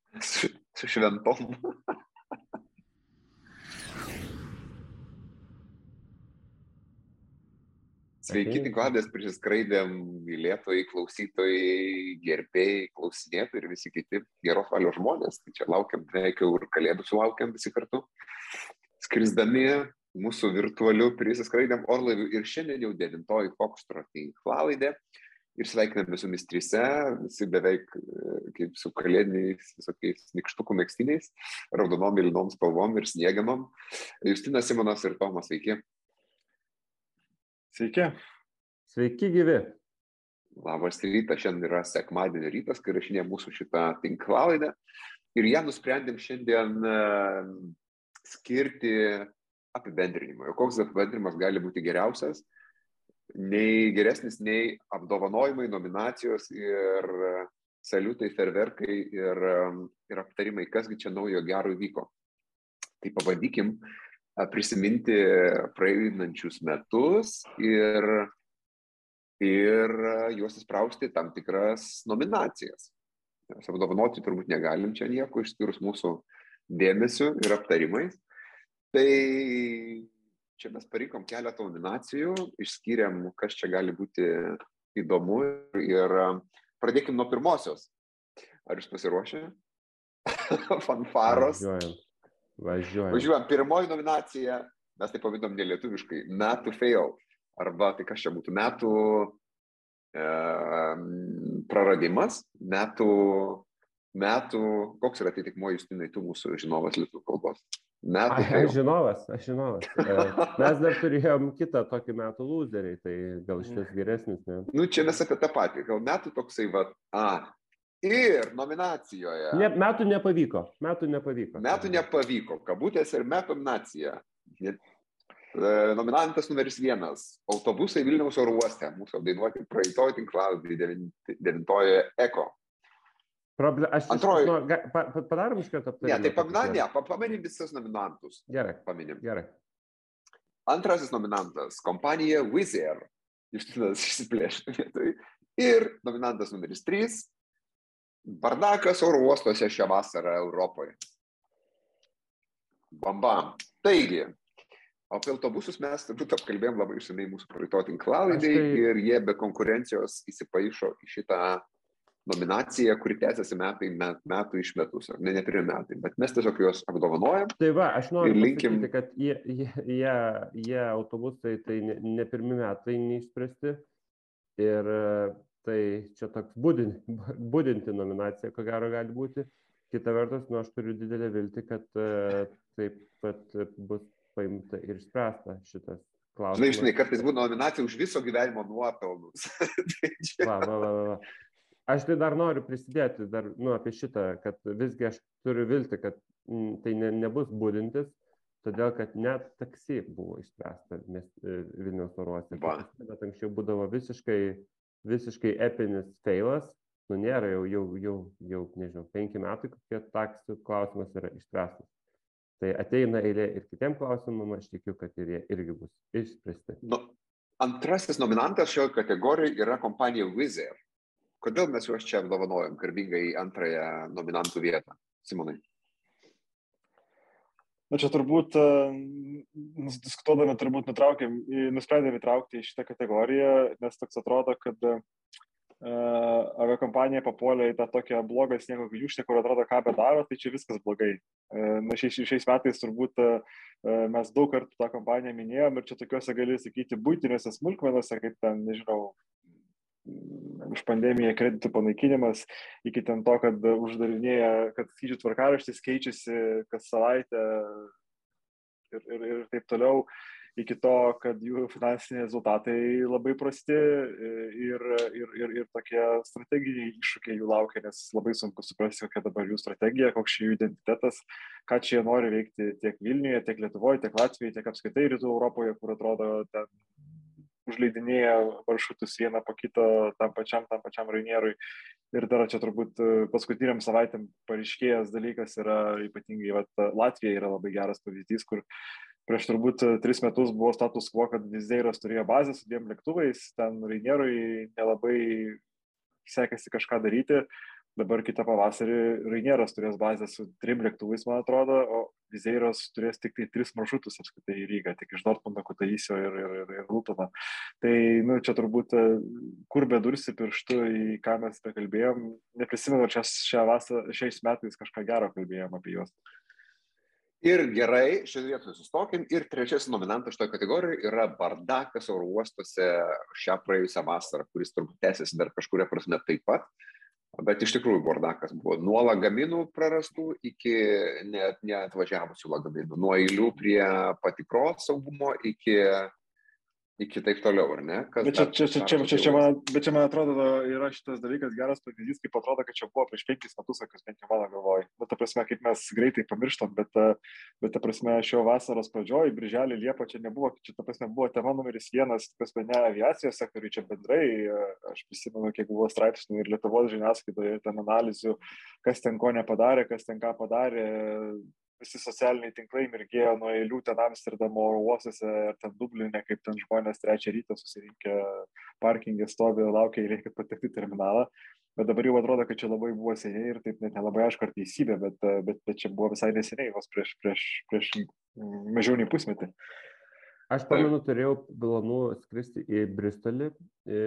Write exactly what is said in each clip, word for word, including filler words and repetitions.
su, su šventom. Sveiki, tinklalės prisiskraidėm mylėtojai, klausytojai, gerbėjai, klausinėtojai ir visi kiti geros valios žmonės. Tai čia laukiam, beveik jau ir kalėdų sulaukiam visi kartu. Skrisdami mūsų virtualiu prisiskraidėm orlaiviu ir šiandien jau devintoji Foxtrot tinklalaidė. Ir sveikiname su jumis trise, visi beveik kaip su kalėdiniais visokiais nykštukų megztiniais, raudonom, mėlynom spalvom ir sniegiamom. Justinas, Simonas ir Tomas, sveiki. Sveiki. Sveiki, gyvi. Labas rytas, šiandien yra sekmadienio rytas, kai rašinė mūsų šitą tinklalaidę. Ir ją nusprendėm šiandien skirti apibendrinimui. O koks apibendrinimas gali būti geriausias? Nei geresnis, nei apdovanojimai, nominacijos ir saliutai, ferverkai ir, ir aptarimai, kasgi čia naujo gero įvyko. Tai pabandykim prisiminti praeinančius metus ir, ir juos įsprausti tam tikras nominacijas. Nes apdovanoti turbūt negalim čia nieko, išskyrus mūsų dėmesiu ir aptarimais. Tai čia mes parinkom keletą nominacijų, išskyrėm, kas čia gali būti įdomu ir pradėkim nuo pirmosios. Ar jūs pasiruošę? Fanfaros. Važiuojam. Važiuojam. Važiuojam. Pirmoji nominacija, mes tai pavadinam nelietuviškai, metų fail. Arba tai kas čia būtų, metų e, praradimas, metų, metų, koks yra atitikmuo, Justinai, tu mūsų žinovas lietuvių kalbos? Metų fail. Aš žinovas, aš žinovas. Mes dar turėjom kitą tokį metų lūzerį, tai gal šitas geresnis, ne? Nu, čia mes apie tą patį, gal metų toksai, va, a, ir nominacijoje. Ne, metų nepavyko, metų nepavyko. Metų nepavyko, kabutės ir metų nominacija. Nominantas numeris vienas, autobusai Vilniaus oro uoste, mūsų apdainuoti praeitojo tinklalaidėje devintojoje Eko. Problem, aš Antroji. Nu, ga, pa, padarom iš karto aptarimą. Ne, tai paminim, ne, paminim visus nominantus. Gerai, paminim. Gerai. Antrasis nominantas, kompanija Wizz Air. Justinas išsiplėšė vietoj. Ir nominantas numeris trys, bardakas oro uostuose šią vasarą Europoje. Bam bam. Taigi, apie autobusus mes turbūt apkalbėjom labai išsamei mūsų praeito tinklalaidėj tai... ir jie be konkurencijos įsipaišo į šitą nominacija, kuri tęsiasi metai, met, metų iš metus, ar ne, ne pirmi metai, bet mes tiesiog juos apdovanojam. Tai va, aš noriu linkim... pasakyti, kad jie, jie, jie, jie autobusai tai ne, ne pirmi metai neišspręsti ir tai čia toks budinti, budinti nominacija, ko gero gali būti. Kita vertus, nu, aš turiu didelę viltį, kad taip pat bus paimta ir spręsta šitas klausimas. Žinai, žinai, kartais būna nominacija už viso gyvenimo nuopelnus. Tai čia... va, va, va, va. Aš tai dar noriu prisidėti dar, nu, apie šitą, kad visgi aš turiu vilti, kad m, tai ne, nebus budintis, todėl kad net taksi buvo išspręsta nes, Vilniaus oro uoste. Bet anksčiau būdavo visiškai, visiškai epinis failas, nu nėra jau, jau, jau, jau nežinau, penki metai, kokie taksų klausimas yra išspręstas. Tai ateina eilė ir kitiem klausimam, aš tikiu, kad ir jie irgi bus išspręsti. Nu, antrasis nominantas šioje kategorijoje yra kompanija Wizz Air. Kodėl mes juos čia apdovanojam garbingai į antrąją nominantų vietą? Simonai. Na čia turbūt, diskutuodami, turbūt nutraukėm, nusprendėme įtraukti į šitą kategoriją, nes toks atrodo, kad uh, aviakompanija papuolė į tą tokią blogą sniego gniūžtę, kur atrodo, ką bedaro, tai čia viskas blogai. Uh, na šiais, šiais metais turbūt uh, mes daug kartų tą kompaniją minėjom ir čia tokiuose gali sakyti būtinėse smulkmenose, kaip ten, nežinau, už pandemiją kreditų panaikinimas, iki ten to, kad uždarinėja, kad skrydžių tvarkaraštis keičiasi kas savaitę ir, ir, ir taip toliau, iki to, kad jų finansiniai rezultatai labai prasti ir, ir, ir, ir tokie strateginiai iššūkiai jų laukia, nes labai sunku suprasti, kokia dabar jų strategija, koks jų identitetas, ką čia jie nori veikti tiek Vilniuje, tiek Lietuvoje, tiek Latvijoje, tiek apskritai Rytų Europoje, kur atrodo ten užleidinėja maršrutus vieną po kito tam pačiam, tam pačiam Rainierui. Ir dar čia turbūt paskutiniam savaitėm pareiškėjęs dalykas yra ypatingai, vat, Latvija yra labai geras pavyzdys, kur prieš turbūt tris metus buvo status quo, kad Wizz Airas turėjo bazę su dviem lėktuvais, ten Rainierui nelabai sekėsi kažką daryti, dabar kitą pavasarį Rainieras turės bazę su trim lėktuvais, man atrodo, o Vizeiras turės tik tai tris maršrutus apskritai į Rygą, tik iš Dortmundo, Kutaisio ir, ir, ir, ir Lutono. Tai, nu, čia turbūt, kur bedursi pirštu, į ką mes bekalbėjom, neprisimenu, čia šią vasarą, šiais metais kažką gero kalbėjom apie juos. Ir gerai, šioje vietoje sustokim. Ir trečiasis nominantas šitoje kategorijoje yra bardakas oro uostuose šią praėjusią vasarą, kuris turbūt tęsiasi dar kažkuria prasme taip pat. Bet iš tikrųjų bardakas buvo nuo lagaminų prarastų iki net neatvažiavusių lagaminų. Nuo eilių prie patikros saugumo iki... iki taip toliau, ar ne? Kas bet, čia, čia, čia, čia, čia, čia man, bet čia, man atrodo, yra šitas dalykas geras pavyzdys, kaip atrodo, kad čia buvo prieš penkis metus, kas bent jau mano galvoj. Bet ta prasme, kaip mes greitai pamirštam, bet, bet ta prasme, šio vasaros pradžioj, birželį, liepą čia nebuvo, čia ta prasme buvo tema numeris vienas, ta prasme, ne aviacijos sektoriui, čia bendrai, aš prisimenu, kiek buvo straipsnių ir Lietuvos žiniasklaidoje, ten analizių, kas ten ko nepadarė, kas ten ką padarė. Visi socialiniai tinklai mirgėjo nuo eilių ten Amsterdamo oro uostuose ir ten Dubline, kaip ten žmonės trečią rytą susirinkę parkingė stovi, laukia eilė, kad patekti į terminalą. Bet dabar jau atrodo, kad čia labai buvo seniai ir taip net nelabai aišku ar teisybė, bet, bet, bet čia buvo visai neseniai, vos prieš, prieš, prieš mažiau nei pusmetį. Aš pamenu, turėjau planų skristi į Bristolį, į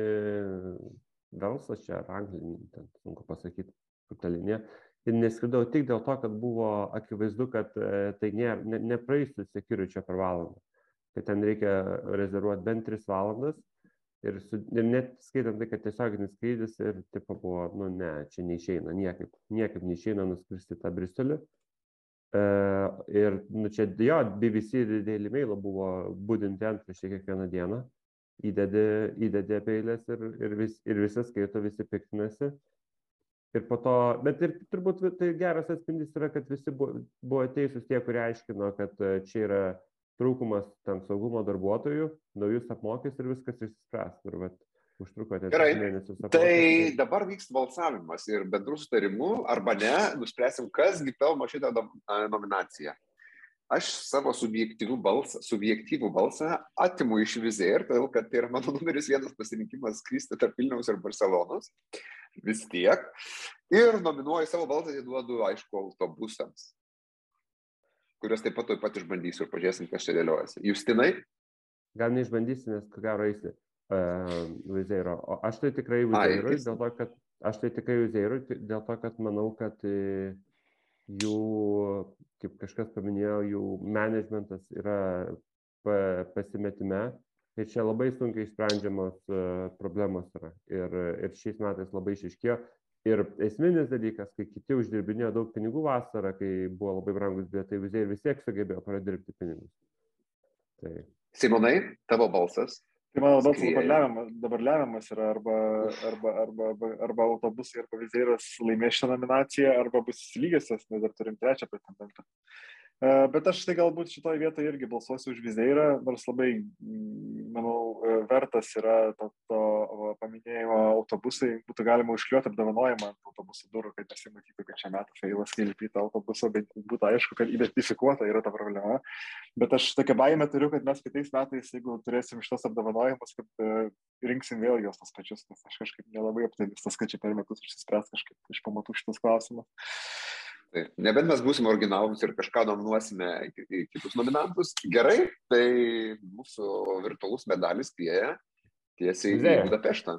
Velsą, čia Angliją, ten sunku pasakyti, kur ta linija. Ir neskridau tik dėl to, kad buvo akivaizdu, kad tai ne, ne, nepraeisiu security per valandą. Kad ten reikia rezervuoti bent tris valandas. Ir, su, ir net skaitant tai, kad tiesioginis skrydis ir tipo buvo, nu ne, čia neišeina, niekaip, niekaip neišeina nuskristi tą Bristolį. Uh, ir nu, čia jo, B B C Daily Mail buvo budinti antraštė kiekvieną dieną. Įdedi, įdedi apie eilės ir, ir, vis, ir visi skaito, visi piktinasi. Ir po to, bet ir turbūt tai geras atspindys yra, kad visi buvo, buvo teisūs tie, kurie aiškino, kad čia yra trūkumas ten saugumo darbuotojų, naujus apmokys ir viskas išspręs. Ir vat, užtruko ten mėnesius apmokys. Tai dabar vyks balsavimas ir bendrų sutarimų arba ne, nuspręsim, kasgi pelno šitą nominaciją. Aš savo subjektyvų balsą, subjektyvų balsą atimu iš Vizeir, todėl kad tai yra mano numeris vienas pasirinkimas skristi tarp Vilniaus ir Barcelonos. Vis tiek. Ir nominuoju savo balsą, atiduodu, aišku, autobusams, kuriuos taip pat taip pat išbandysiu ir pažiūrėsim, kas čia dėliojasi. Justinai? Gal neišbandysi, nes ko gero eisi uh, Vizeiro. O aš tai tikrai Vizeirui, dėl to, kad aš tai tikrai Vizeirui, dėl to, kad manau, kad uh, jų, kaip kažkas paminėjo, jų managementas yra pasimetime. Ir čia labai sunkiai išsprendžiamos uh, problemos yra. Ir, ir šiais metais labai išaiškėjo. Ir esminis dalykas, kai kiti uždirbinėjo daug pinigų vasarą, kai buvo labai brangus bilietai, Vizeir vis tiek sugebėjo pradirbti pinigus. Tai... Simonai, tavo balsas. Tai mano balsas dabar lemiamas, dabar lemiamas yra arba, arba, arba, arba, arba autobusai, arba Vizeiras laimės šią nominaciją, arba bus lygiosios, nes dar turim trečią pretendentą. Bet aš tai galbūt šitoje vietoje irgi balsuosiu už Vizeirą, nors labai, manau, vertas yra to, to paminėjimo autobusai. Būtų galima užkliuoti apdovanojimą ant autobusų durų, kad nesimatytų, kad čia metų feilas kilpį tą autobusą, bet būtų aišku, kad identifikuota yra ta problema. Bet aš tokią baimę turiu, kad mes kitais metais, jeigu turėsim šitos apdovanojimus, kad uh, rinksim vėl jos tas pačius, nes aš kažkaip nelabai optimistas, kad čia per metus išsispręs kažkaip iš pamatų šitas klausimas. Tai, nebent mes būsime originalūs ir kažką nominuosime į kitus nominantus. Gerai, tai mūsų virtualus medalis spėja tiesiai į Budapeštą.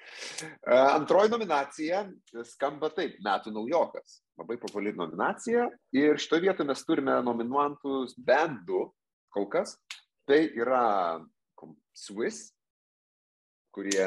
Antroji nominacija skamba taip, metų naujokas. Labai populiari nominacija. Ir šitoje vietoje mes turime nominuotus bent du kol kas. Tai yra Swiss, kurie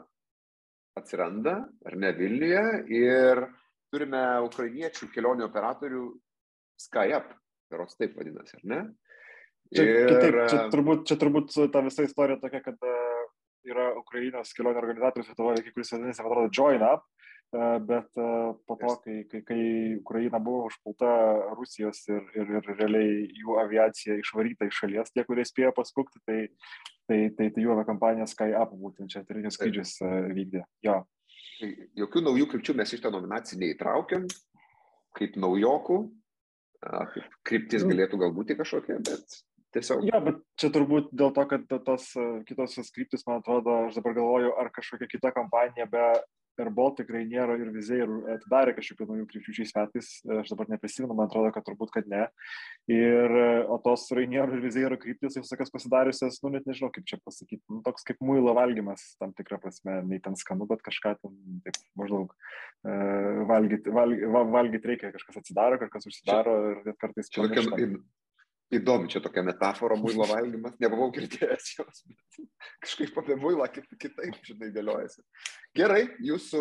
atsiranda, ar ne, Vilniuje, ir turime ukrainiečių kelionių operatorių SkyUp, berods taip vadinasi, ar ne? Čia, ir... kitaip, čia, turbūt, čia turbūt ta visa istorija tokia, kad uh, yra Ukrainos kelionių organizatorius Lietuvoje, kuris vadinasi, atrodo, JoinUp, uh, bet uh, po to, kai, kai, kai Ukraina buvo užpulta Rusijos ir, ir, ir realiai jų aviacija išvaryta iš šalies, tie, kurie spėjo pasprukti, tai, tai, tai, tai jų kompanija SkyUp būtent čia turinius skrydžius uh, vykdė. Jo. Tai jokių naujų krypčių mes iš tą nominaciją neįtraukiam, kaip naujokų, kaip kryptis galėtų galbūt kažkokia, bet tiesiog. Ja, bet čia turbūt dėl to, kad tos kitos kryptis, man atrodo, aš dabar galvoju, ar kažkokia kita kompanija be Air Baltic, Rainiero ir Wizz Air atidarė kažkokių naujų krypčių šiais metais, aš dabar neprisimenu, man atrodo, kad turbūt, kad ne. Ir, o tos Rainiero ir Wizz Air kryptis, jau sakas pasidariusios, nu net nežinau, kaip čia pasakyti, nu, toks kaip muilo valgymas, tam tikrą prasme, nei ten skanu, bet kažką ten, taip, maždaug uh, valgyti, valgy, valgyti reikia, kažkas atsidaro, kažkas užsidaro ir net kartais pamirštam. Įdomi čia tokia metafora, muilo valgymas, nebuvau girdėjęs jos, bet kažkaip apie muilą kitaip, žinai, dėliojasi. Gerai, jūsų,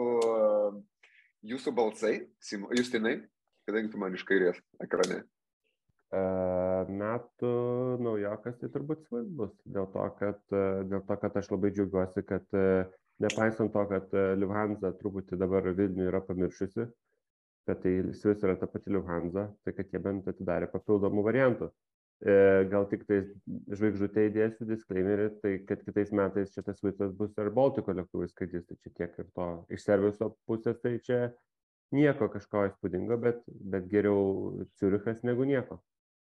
jūsų balsai, Justinai, kadangi tu man iš kairės ekrane. Uh, metų naujokas tai turbūt svarbus, dėl to, kad, dėl to, kad aš labai džiaugiuosi, kad nepaisant to, kad Lufthansa truputį dabar Vilnių yra pamiršusi, kad tai Swiss yra ta pati Lufthansa, tai kad jie bent atidarė papildomų variantų. E, gal tik tai žvaigždutė įdėsiu disclaimerį, tai kad kitais metais šitas Swissas bus Air Baltico lėktuvai skraidys, tai čia tiek ir to iš serviso pusės, tai čia nieko kažko įspūdingo, bet, bet geriau Ciurichas negu nieko.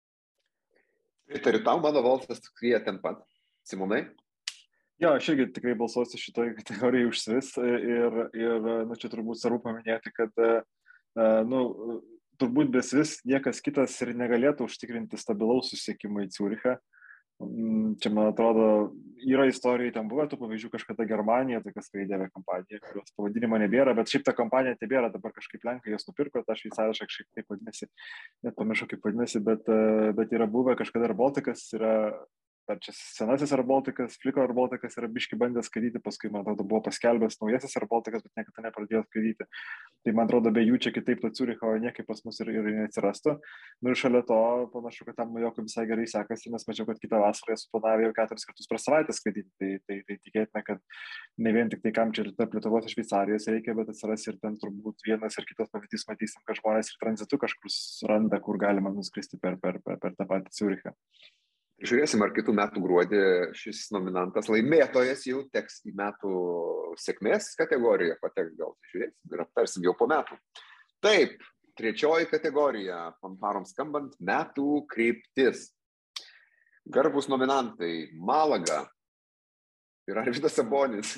Pritariu tau, mano balsas skrieja ten pat. Simonai? Jo, aš irgi tikrai balsuosiu šitoj kategorijai už Swiss ir, ir nu, čia turbūt svarbu paminėti, kad Uh, nu, turbūt be Swiss niekas kitas ir negalėtų užtikrinti stabilaus susiekimo į Ciurichą. Um, čia, man atrodo, yra istorijai ten buvo, tų pavyzdžių kažkada Germanija, tai kas skraidė kompanija, kurios pavadinimo nebėra, bet šiaip ta kompanija tebėra, dabar kažkaip Lenkai jos nupirko, ta šveicariška kažkaip taip vadinasi, net pamiršau kaip vadinasi, bet, uh, bet yra buvę kažkada Air Balticas, yra ar čia senasis Air Balticas, Fliko Air Balticas yra biški bandęs skraidyti, paskui, man atrodo, buvo paskelbęs naujasis Air Balticas, bet niekada nepradėjo skraidyti. Tai, man atrodo, be jų čia kitaip to Ciuricho niekaip pas mus ir, ir neatsirastų. Nu ir šalia to, panašu, kad tam naujokui visai gerai sekasi, nes mačiau, kad kitą vasarą jie suplanavė jau keturis kartus per savaitę skraidyti. Tai, tai, tai tikėtina, kad ne vien tik tai, kam čia ir tarp Lietuvos ir Šveicarijos reikia, bet atsiras ir ten turbūt vienas ir kitas pavyzdys, matysim, kad žmonės ir tranzitu kažkur randa, kur galima nuskristi per, per, per, per tą patį Ciurichą. Žiūrėsim, ar kitų metų gruodį šis nominantas laimėtojas jau teks į metų sėkmės kategoriją pateks, gal žiūrėsim ir aptarsim jau po metų. Taip, trečioji kategorija, fanfarom skambant, metų kryptis. Garbus nominantai Malaga ir Arvydas Sabonis.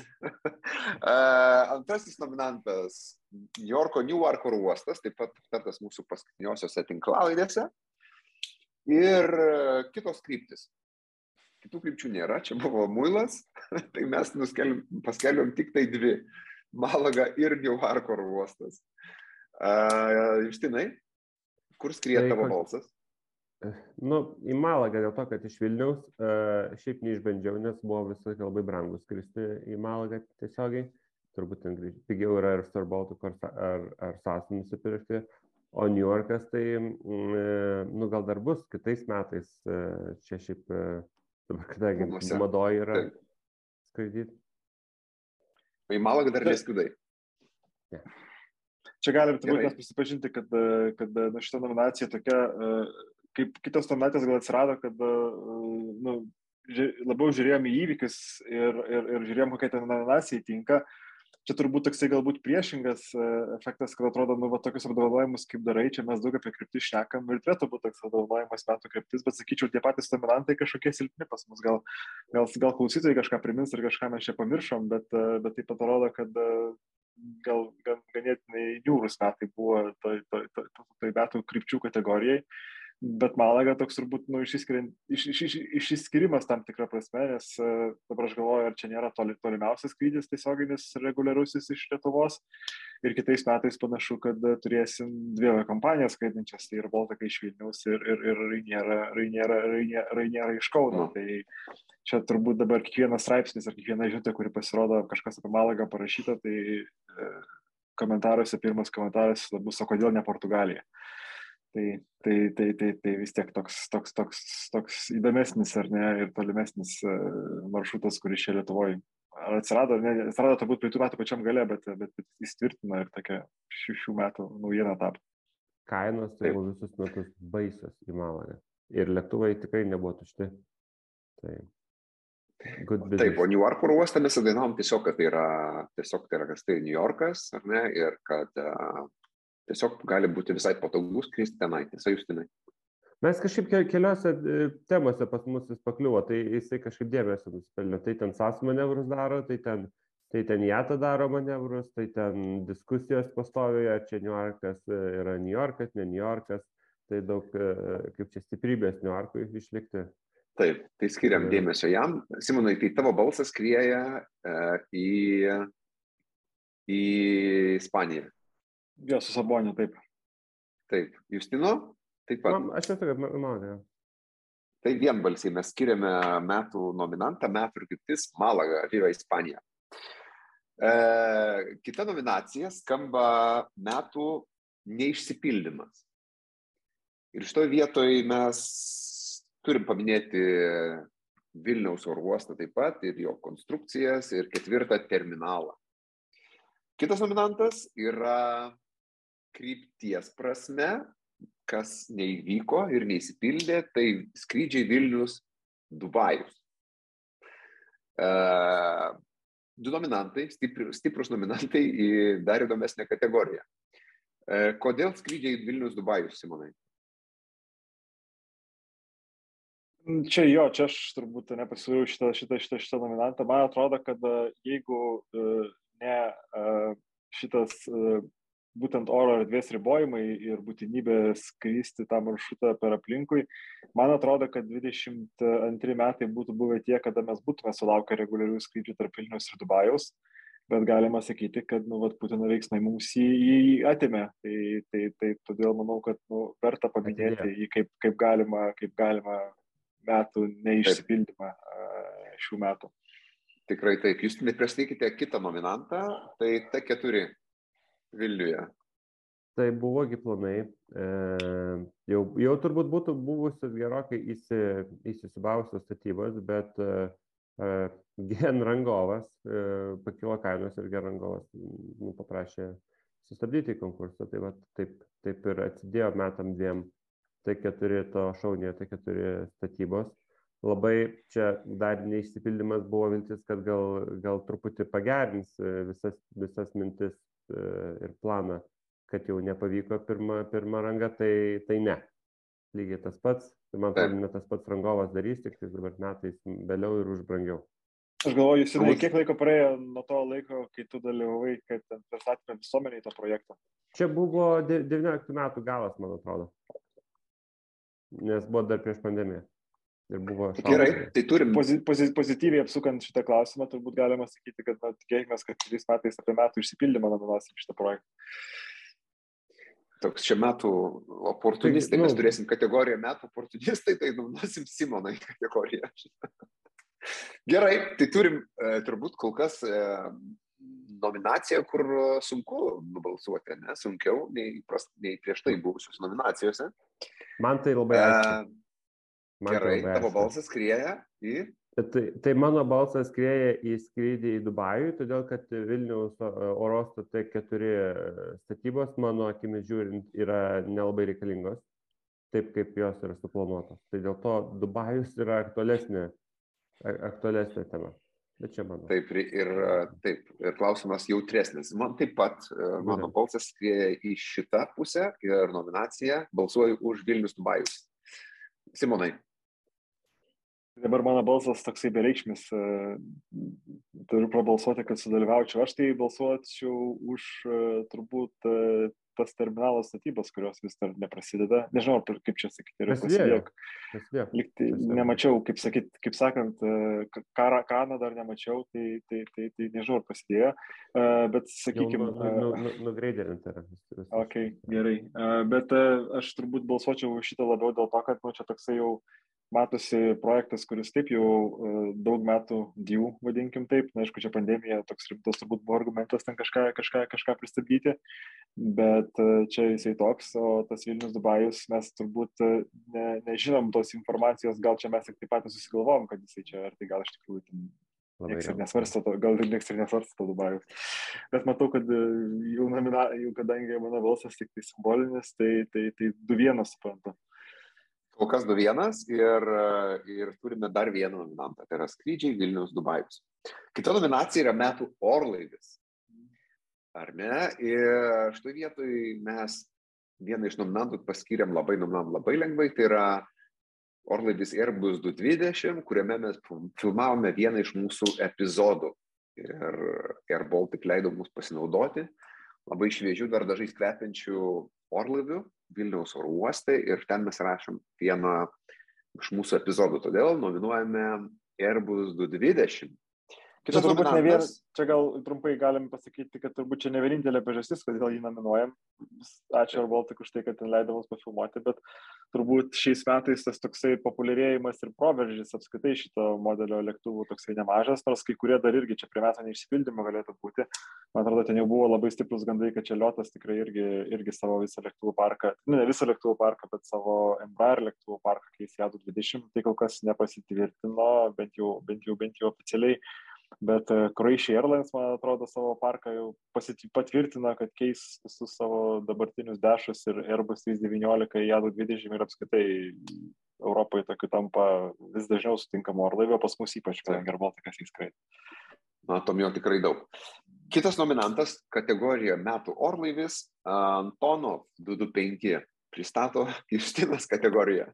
Antrasis nominantas Niujorko Newarko uostas, taip pat aptartas mūsų paskutiniosiose tinklalaidėse. Ir kitos kryptis. Kitų krypčių nėra, čia buvo muilas, tai mes paskelbėm tik tai dvi. Malaga ir Newarko uostas. Uh, Justinai, kur skrieja tavo balsas? Nu, į Malagą dėl to, kad iš Vilniaus uh, šiaip neišbandžiau, nes buvo visai labai brangus skristi į Malagą tiesiogiai. Turbūt ten pigiau yra ir Star Baltic ar, ar, ar Sasą nusipirkti. O New Yorkas tai, nu, gal dar bus kitais metais, čia šiaip, dabar kadangi madoje yra skraidyti. O į Malagą dar neskridai? Ne. Čia galim turbūt mes prisipažinti, kad, kad nu, šita nominacija tokia, kaip kitos nominacijos gal atsirado, kad nu, labiau žiūrėjom į įvykius ir, ir, ir žiūrėjom, kokia ta nominacija tinka. Čia turbūt toksai galbūt priešingas efektas, kad atrodo, nu, va, tokius apdovanojimus kaip darai, čia mes daug apie kryptis šnekam ir turėtų būti toks apdovanojimas metų kryptis, bet sakyčiau, tie patys nominantai kažkokie silpni pas mus, gal, gal, gal klausytojai kažką primins ir kažką mes čia pamiršom, bet, bet taip atrodo, kad gal gan, ganėtinai niūrus metai buvo toj to, to, to, to metų krypčių kategorijai. Bet Malaga toks turbūt nu, iš, iš, iš, išsiskirimas tam tikrą prasme, nes uh, dabar aš galvoju, ar čia nėra toli, tolimiausias skrydis tiesioginis reguliarusis iš Lietuvos. Ir kitais metais panašu, kad turėsim dvi kompanijas skraidinčias, tai ir Baltika iš Vilniaus ir, ir, ir Rainiera, Rainiera, Rainiera, Rainiera iš Kauno. Tai čia turbūt dabar kiekvienas straipsnis ar kiekviena žinutė, kuri pasirodo kažkas apie Malagą parašyta, tai uh, komentaruose pirmas komentaras bus, o kodėl ne Portugalija. Tai, tai, tai, tai, tai vis tiek toks, toks, toks, toks įdomesnis ar ne ir tolimesnis maršrutas, kuris čia Lietuvoje atsirado, ne, atsirado turbūt praeitų metų pačiam gale, bet, bet jis tvirtino ir tokia šių, šių metų naujiena tapo. Kainos tai buvo visus metus baisios į Malagą ir lėktuvai tikrai nebuvo tušti. Tai Taip, o Newarko uostą mes įdainavom tiesiog, kad tai yra, tiesiog tai yra kas tai New Yorkas, ar ne, ir kad uh, tiesiog gali būti visai patogus skristi tenai, tiesa Justinai. Mes kažkaip keliose temose pas mus jis pakliuvo, tai jisai kažkaip dėmesio nusipelnė. Tai ten S A S manevrus daro, tai ten Tai ten jata daro manevrus, tai ten diskusijos pastoviai, ar čia New Yorkas yra New Yorkas, ne New Yorkas, tai daug, kaip čia stiprybės New Yorkui išlikti. Taip, tai skiriam dėmesio jam. Simonai, tai tavo balsas skrieja e, į, į Ispaniją. Jo, su Saboniu, taip. Taip, Justino, taip pat. Man, aš esu, kad manau. Tai vienbalsiai mes skiriame metų nominantą, metų ir kryptis Malaga, Viva Ispanija. E, kita nominacija skamba metų neišsipildymas. Ir šitoje vietoje mes turim paminėti Vilniaus oro uostą taip pat ir jo konstrukcijas ir ketvirtą terminalą. Kitas nominantas yra krypties prasme, kas neįvyko ir neįsipildė, tai skrydžiai Vilnius Dubajus. E, du nominantai, stiprus, stiprus nominantai į dar įdomesnę kategoriją. E, kodėl skrydžiai Vilnius Dubajus, Simonai? Čia jo, čia aš turbūt nepasiūliau šitą, šitą, šitą, šitą nominantą. Man atrodo, kad jeigu ne šitas būtent oro erdvės ribojimai ir būtinybė skristi tą maršrutą per aplinkui, man atrodo, kad dvidešimt antri metai būtų buvę tie, kada mes būtume sulaukę reguliarių skrydžių tarp Vilniaus ir Dubajaus, bet galima sakyti, kad nu, vat, Putino veiksmai mums jį, jį atėmė. Tai, tai, tai todėl manau, kad nu, verta paminėti jį kaip, kaip galima, kaip galima metų neišsipildymą šių metų. Tikrai taip. Jūs nepristatykite kitą nominantą, tai T keturi Vilniuje. Tai buvogi planai. E, jau, jau turbūt būtų buvusios gerokai įsi, įsisibavusios statybos, bet e, gen rangovas e, pakilo kainos ir gen rangovas nu, paprašė sustabdyti konkursą. Tai va, taip, taip ir atsidėjo metam dviem T keturi to šaunio, T keturi statybos. Labai čia dar neišsipildymas buvo viltis, kad gal, gal truputį pagerins visas, visas mintis ir planą, kad jau nepavyko pirmą, pirmą rangą, tai, tai ne. Lygiai tas pats, ir man atrodo, ne tas pats rangovas darys, tik dabar metais vėliau ir už brangiau. Aš galvoju, Justinai, kiek laiko praėjo nuo to laiko, kai tu dalyvavai, kad pristatėme visuomeniai tą projektą? Čia buvo devynioliktų metų galas, man atrodo. Nes buvo dar prieš pandemiją. Ir buvo gerai, tai turim. Pozi, pozi, pozityviai apsukant šitą klausimą, turbūt galima sakyti, kad na, tikėkime, kad trys metais apie metų išsipildymą nominuosim šitą projektą. Toks čia metų oportunistai, tai, nu, mes turėsim kategoriją metų oportunistai, tai nominuosim Simonai kategoriją. Gerai, tai turim e, turbūt kol kas e, nominaciją, kur sunku nubalsuoti, ne? Sunkiau nei, nei prieš tai buvusios nominacijose. Man tai labai aišku. E, Man Gerai, tai tavo balsas skrieja į... Tai, tai mano balsas skrieja į skrydį į Dubajų, todėl kad Vilniaus oro uosto T keturi statybos, mano akimis žiūrint, yra nelabai reikalingos, taip kaip jos yra suplanuotos. Tai dėl to Dubajus yra aktualesnė, aktualesnė tema. Bet čia mano. Taip, ir, taip, ir klausimas jautresnis. Man taip pat, mano balsas skrieja į šitą pusę ir nominaciją balsuoju už Vilnius Dubajus. Simonai. Dabar mano balsas toksai bereikšmis, turiu prabalsuoti, kad sudalyvaučiau. Aš tai balsuočiau už turbūt tas terminalo statybas, kurios vis dar neprasideda. Nežinau, kaip čia sakyti, yra prasidėjo. Likti, nemačiau, kaip, sakyt, kaip sakant, Kanadą dar nemačiau, tai, tai, tai, tai nežinau, ar prasidėjo. Bet, sakykime... Nugreidėlint yra. Ok, gerai. Bet aš turbūt balsuočiau už šitą labiau dėl to, kad nu, čia toksai jau matosi projektas, kuris taip jau daug metų dėl, vadinkim taip. Na, aišku, čia pandemija, toks rimtas turbūt buvo argumentas ten kažką, kažką, kažką pristabdyti, bet čia jisai toks, o tas Vilnius Dubajus mes turbūt ne, nežinom tos informacijos, gal čia mes tik taip pat susigalvom, kad jisai čia, ar tai gal iš tikrųjų ten nieks ir nesvarsto to, gal nieks ir nesvarsto to Dubajus. Bet matau, kad jau, nomina, jau kadangi mano balsas tik tai simbolinis, tai, tai, tai du vienas suprantu. Kol kas du vienas ir, ir turime dar vieną nominantą, tai yra skrydžiai Vilnius Dubajus. Kita nominacija yra metų orlaivis. Ar ne? Ir štai vietoj mes vieną iš nominantų paskyrėm labai, nominam labai lengvai, tai yra orlaivis Airbus du dvidešimt, kuriame mes filmavome vieną iš mūsų epizodų. ir Air Baltic leido mums pasinaudoti labai šviežių, dar dažais kvepiančių orlaivių Vilniaus oro uoste ir ten mes rašom vieną iš mūsų epizodų, todėl nominuojame Airbus du dvidešimt. Čia turbūt ne vien, čia gal trumpai galim pasakyti, kad turbūt čia ne vienintelė priežastis, kodėl jį nominuojam. Ačiū Air Baltic už tai, kad ten leido mums pafilmuoti, bet turbūt šiais metais tas toksai populiarėjimas ir proveržis apskritai šito modelio lėktuvų toksai nemažas, nors kai kurie dar irgi čia prie metų neišsipildymo galėtų būti. Man atrodo, ten jau buvo labai stiprus gandai, kad čia Liotas tikrai irgi, irgi savo visą lėktuvų parką, ne visą lėktuvų parką, bet savo Embraer lėktuvų parką keis į A du dvidešimt, tai kol kas nepasitvirtino, bent jau, bent jau, bent jau oficialiai. Bet Croatia Airlines, man atrodo, savo parką jau patvirtina, kad keis visus savo dabartinius dešus ir Airbus trys devyniolika į A du dvidešimt ir apskritai Europoje tokiu tampa vis dažniau sutinkamo orlaivio, pas mus ypač, kadangi Air Balticas įskraido. Matom jo tikrai daug. Kitas nominantas kategorija metų orlaivis Antonov du du penki pristato Justinas kategoriją.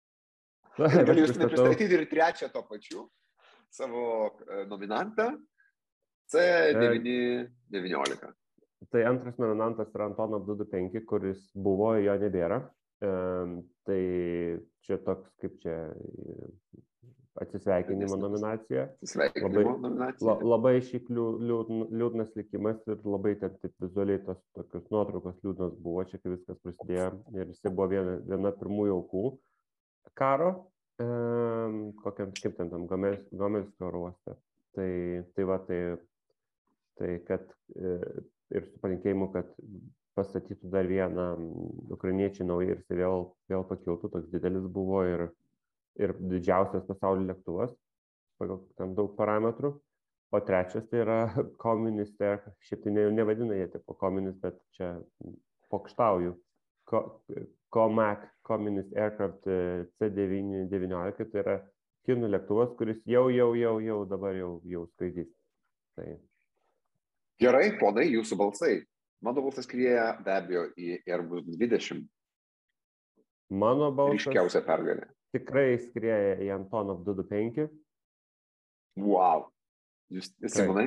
Galiu Justinai pristatyti ir trečią to pačiu savo nominantą C devyni devyniolika. Tai antras nominantas yra Antonov du du penki, kuris buvo, jo nebėra. E, tai čia toks kaip čia atsisveikinimo nominacija. Atsisveikinimo labai, nominacija. La, labai šiaip liūdnas likimas ir labai ten taip vizualiai tos tokios nuotraukos liūdnos buvo, čia kai viskas prasidėjo ir jis buvo viena, viena pirmųjų aukų karo. Um, kokiam, kaip ten tam, Gomelskio oro uoste. Tai, tai va, tai, tai kad e, ir su palinkėjimu, kad pastatytų dar vieną ukrainiečių naują ir jis vėl, vėl pakiltų, toks didelis buvo ir, ir didžiausias pasaulio lėktuvas, pagal tam daug parametrų. O trečias tai yra Communist Air, šiaip tai ne, nevadina jie tipo Communist, bet čia pokštauju. Ko, Comac Communist Aircraft C devyni devyniolika, tai yra kinų lėktuvas, kuris jau, jau, jau, jau dabar jau, jau skraidys. Tai. Gerai, ponai, jūsų balsai. Mano balsas skrieja be abejo į Airbus dvidešimt. Mano balsas ryškiausia pergalė. Tikrai skrieja į Antonov du du penki. Wow. Jūs, Simonai?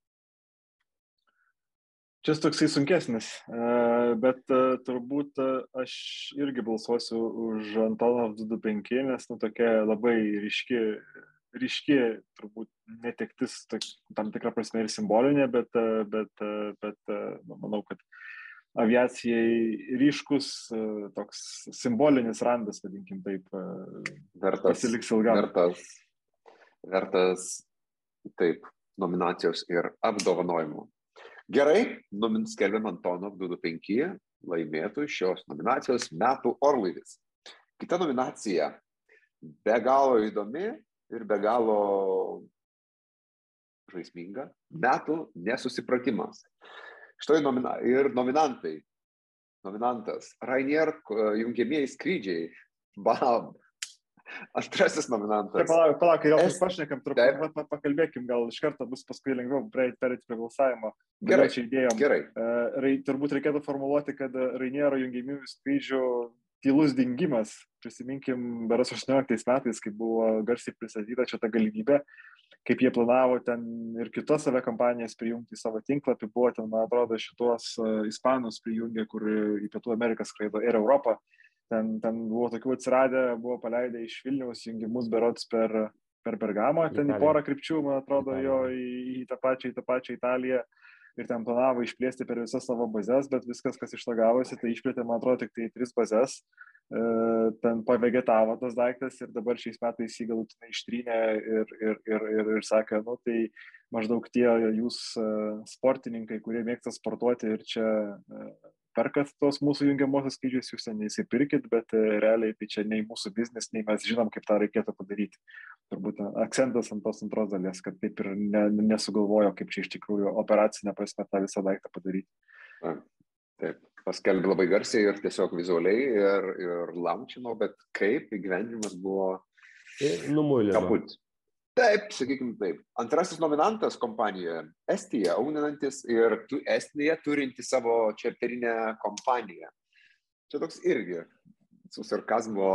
Čia toksai sunkesnis, bet turbūt aš irgi balsuosiu už Antonov du du penki, nes nu, tokia labai ryški, ryški turbūt netektis, tam tikrą prasme ir simbolinė, bet, bet, bet nu, manau, kad aviacijai ryškus toks simbolinis randas, vadinkim taip, vertas, pasiliks ilgam. Vertas, vertas taip, nominacijos ir apdovanojimų. Gerai, skelbiam Antonov du du penki laimėtų šios nominacijos metų orlaivis. Kita nominacija be galo įdomi ir be galo žaisminga. Metų nesusipratimas. Štai nomina ir nominantai. Nominantas Ryanair jungiamieji skrydžiai. Bam! Antrasis nominantas. Tai palauk, palauk, gal es... pašnekam truputį, pakalbėkim, gal iš karto bus paskui lengviau perėti prie balsavimo. Gerai, idėjom. gerai. Uh, turbūt reikėtų formuluoti, kad Ryanairo jungiamųjų skrydžių tylus dingimas, prisiminkim, beras aštuonioliktais metais, kai buvo garsiai pristatyta čia ta galimybė, kaip jie planavo ten ir kitos aviakompanijas prijungti į savo tinklapį, buvo ten, man atrodo, šitos uh, ispanus prijungė, kur į Pietų Ameriką skraido Air Europa. Ten, ten buvo tokių atsiradę, buvo paleidę iš Vilniaus jungimus berods per, per Bergamą, ten Italija. Į porą krypčių, man atrodo, Italija. Jo į, į, tą pačią, į tą pačią Italiją ir ten planavo išplėsti per visas savo bazės, bet viskas, kas iš to gavosi, tai išplėtė, man atrodo, tik tai tris bazės. E, ten pavegetavo tas daiktas ir dabar šiais metais jį galutinai ištrynė ir, ir, ir, ir, ir sakė, nu tai maždaug tie jūs sportininkai, kurie mėgsta sportuoti ir čia perkat tos mūsų jungiamosios skrydžius, jūs ten neįsipirkit, bet realiai tai čia nei mūsų biznis, nei mes žinom, kaip tą reikėtų padaryti. Turbūt akcentas ant tos antros dalies, kad taip ir ne, nesugalvojo, kaip čia iš tikrųjų operacinė prasme tą visą daiktą padaryti. Na, taip, paskelbė labai garsiai ir tiesiog vizualiai ir, ir launčino, bet kaip įgyvendinimas buvo kaput. Taip, sakykime taip. Antrasis nominantas kompanijoje Estija, auninantis ir tu, Estija turinti savo čarterinę kompaniją. Čia toks irgi su sarkazmo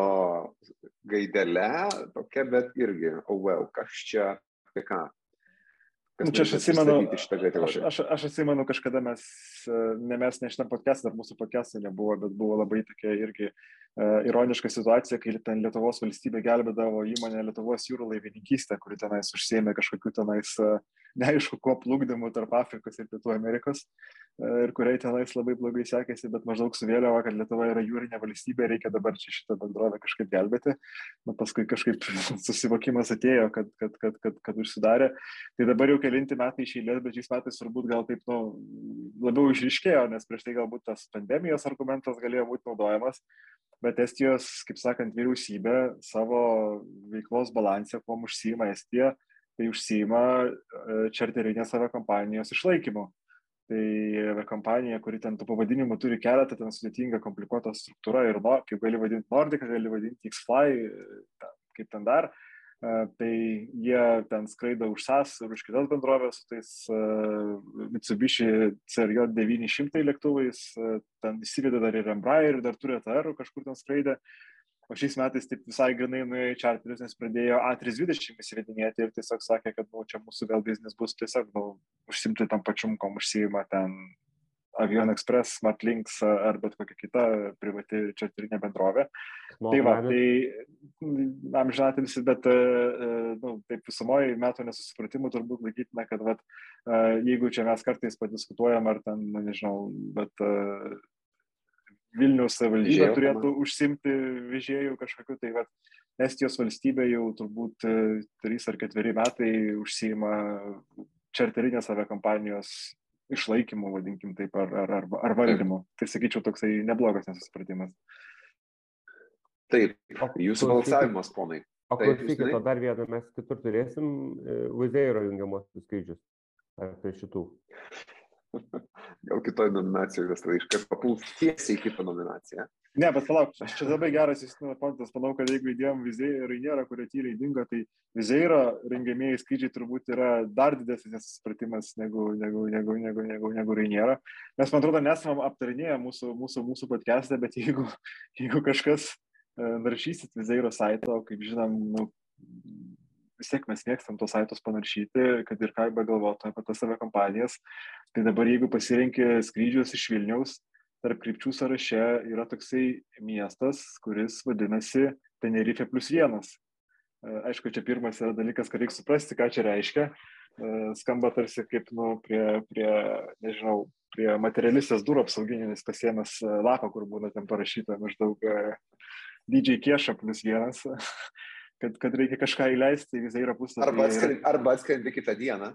gaidele, tokia, bet irgi, oh well, kas čia, apie ką. Kas Čia aš norėtų atsimenu, pristatyti šitą aš, kategoriją? aš, aš atsimenu kažkada mes, ne mes, ne šitam podcast'e, ar mūsų podcast'e nebuvo, bet buvo labai tokia irgi uh, ironiška situacija, kai ten Lietuvos valstybė gelbėdavo įmonę Lietuvos jūrų laivininkystę, kuri tenais užsiėmė kažkokiu tenais uh, neaišku, kuo plukdymu tarp Afrikos ir Pietų Amerikos uh, ir kuriai tenais labai blogai sekėsi, bet maždaug su vėliava, kad Lietuva yra jūrinė valstybė, reikia dabar čia šitą bendrovę kažkaip gelbėti. Na, paskui kažkaip susivokimas atėjo, kad, kad, kad, kad, kad užsidarė. Tai dabar jau kelinti metai iš eilės, bet šiais metais turbūt gal taip, nu, labiau išryškėjo, nes prieš tai galbūt tas pandemijos argumentas galėjo būti naudojamas, bet Estijos, kaip sakant, vyriausybė savo veiklos balansę, kuom užsiima Estija, tai užsiima čarterinės aviakompanijos išlaikymu. Tai aviakompanija, kuri ten tų pavadinimų turi keletą, ten sudėtinga, komplikuota struktūra ir, no, kaip gali vadinti Nordica, gali vadinti X-Fly, kaip ten dar. Uh, tai jie ten skraido už S A S ir už kitas bendrovės, tais uh, Mitsubishi C R J devyni šimtai lėktuvais, uh, ten įsivedė dar ir Embraer ir dar turi A T R kažkur ten skraidė. O šiais metais taip visai grinai nuėjo į čarterius, nes pradėjo A trys dvidešimt įsivedinėti ir tiesiog sakė, kad nu, čia mūsų vėl biznis bus tiesiog nu, užsimti tam pačium, kom užsiima ten Avion Express, Smartlinks ar bet kokia kita privati čarterinė bendrovė. Small tai va, tai amžinatilsi, bet nu, taip visumoje metų nesusipratimų turbūt laikytina, kad vat, jeigu čia mes kartais padiskutuojam ar ten, nežinau, bet Vilniaus savivaldybė turėtų užsimti vežėjų kažkokiu, tai vat, Estijos valstybė jau turbūt trys ar ketveri metai užsiima čarterinės aviakompanijos išlaikymų, vadinkim taip, ar, ar, ar, ar valdymu. Tai sakyčiau, toksai neblogas nesusipratimas. Taip, jūsų balsavimas, ponai. O klausykit, o dar vieną mes kitur turėsim Wizz Airo jungiamosius skrydžius. Ar prie šitų? Gal kitoj nominacijoje vis tai iškart papuls tiesiai į kitą nominaciją. Ne, bet palauk, čia labai geras Justino pointas. Manau, kad jeigu įdėjom Wizz Airo Ryanairą, kurie tyliai dingo, tai Wizz Airo rengiamieji skrydžiai turbūt yra dar didesnis nesusipratimas negu, negu, negu, negu, negu, negu Ryanairą. Mes, man atrodo, nesam aptarinėję mūsų, mūsų, mūsų podcast'e, bet jeigu, jeigu kažkas naršysit Wizz Airo saito, kaip žinom, nu, vis tiek mes mėgstam tos saitus panaršyti, kad ir ką begalvotume apie tas aviakompanijas. Tai dabar, jeigu pasirenki skrydžius iš Vilniaus, tarp krypčių sąraše yra toksai miestas, kuris vadinasi Tenerife plus vienas. Aišku, čia pirmas yra dalykas, kad reikia suprasti, ką čia reiškia. Skamba tarsi kaip, nu, prie, prie, nežinau, prie materialistės durų apsauginis pasiėmęs lapą, kur būna ten parašyta maždaug D J Kieša plus vienas, kad, kad reikia kažką įleisti, Wizz Airo puslapį. Arba atskrendi, arba atskrendi kitą dieną.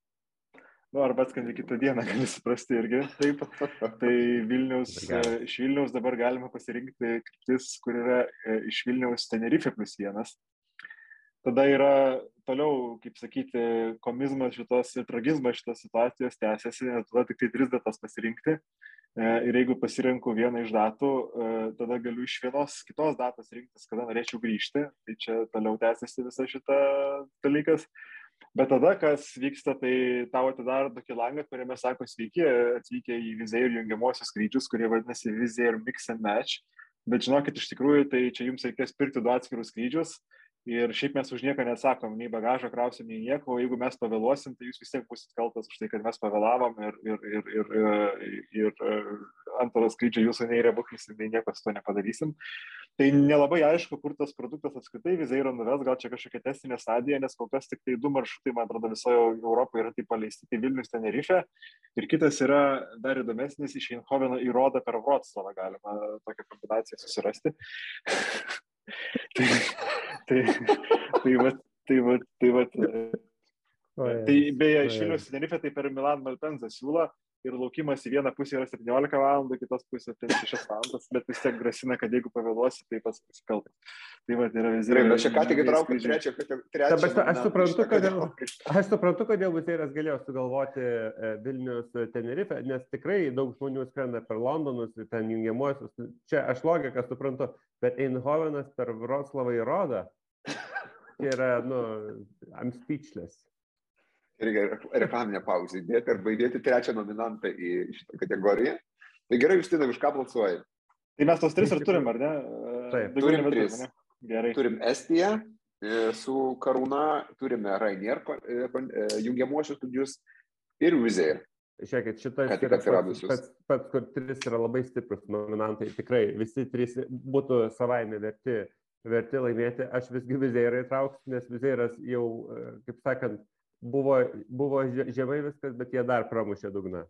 Nu, arba atskrendi kitą dieną, gali suprasti irgi. Taip, tai Vilniaus, iš Vilniaus dabar galima pasirinkti kryptis, kur yra iš Vilniaus Tenerife plus vienas. Tada yra toliau, kaip sakyti, komizmas šitos ir tragizmas šitos situacijos tęsiasi, tada tik tai tris datas pasirinkti. Ir jeigu pasirenku vieną iš datų, tada galiu iš vienos kitos datos rinktis, kada norėčiau grįžti. Tai čia toliau tęsiasi visa šita dalykas. Bet tada, kas vyksta, tai tau atidaro tokį langą, kuriame sako sveiki, atvykę į Wizz Air jungiamosius skrydžius, kurie vadinasi Wizz Air Mix and Match. Bet žinokit, iš tikrųjų, tai čia jums reikės pirkti du atskirus skrydžius. Ir šiaip mes už nieką neatsakom, nei bagažą krausim, nei nieko, o jeigu mes pavėluosim, tai jūs vis tiek būsit kaltas už tai, kad mes pavėlavom ir, ir, ir, ir, ir, ir antrą skrydžią jūsų nei rebukinsim, nei nieko su to nepadarysim. Tai nelabai aišku, kur tas produktas apskritai Wizz Airo nuves, gal čia kažkokia testinė stadija, nes kol kas tik tai du maršrutai, man atrodo, visoje Europoje yra taip paleisti, tai Vilnius Tenerife. Ir kitas yra dar įdomesnis, iš Eindhoveno į Rodą per Vroclavą galima tokią kombinaciją susirasti. tai, tai, tai, va, tai, va, tai, va, tai beje, iš Vilniaus Tenerife tai per Milan Malpensa siūlo ir laukimas į vieną pusę yra septyniolika valandų, kitos pusė šešias valandas, bet vis tiek grasina, kad jeigu pavėluosi, tai pats pasikaltas. Tai va, tai yra Wizz Air. Aš čia ką tik įtraukiu trečią, trečią. Aš suprantu, kodėl, aš suprantu, kodėl Wizz Airas galėjo sugalvoti Vilnius Tenerife, nes tikrai daug žmonių skrenda per Londonus, ten jungiamuosius. Čia aš logiką suprantu, bet Eindhovenas per Vroclavą į Rodą yra, nu, I'm speechless. Reikia reklaminę pauzę įdėti arba įdėti trečią nominantą į šitą kategoriją. Tai gerai, Justinai, už ką balsuoji? Tai mes tos tris ir turim, ar ne? Taip, turim tris. Gerai. Turim Estiją, su Karūna, turime Ryanair jungiamuosius skrydžius ir Wizz Air. Žiūrėkit, šitas Ką tik yra pats, atsiradusius. pats, pats, kur trys yra labai stiprus nominantai. Tikrai visi trys būtų savaime verti, verti laimėti. Aš visgi Wizz Airą įtrauksiu, nes Wizz Airas jau, kaip sakant, buvo, buvo žemai viskas, bet jie dar pramušė dugną.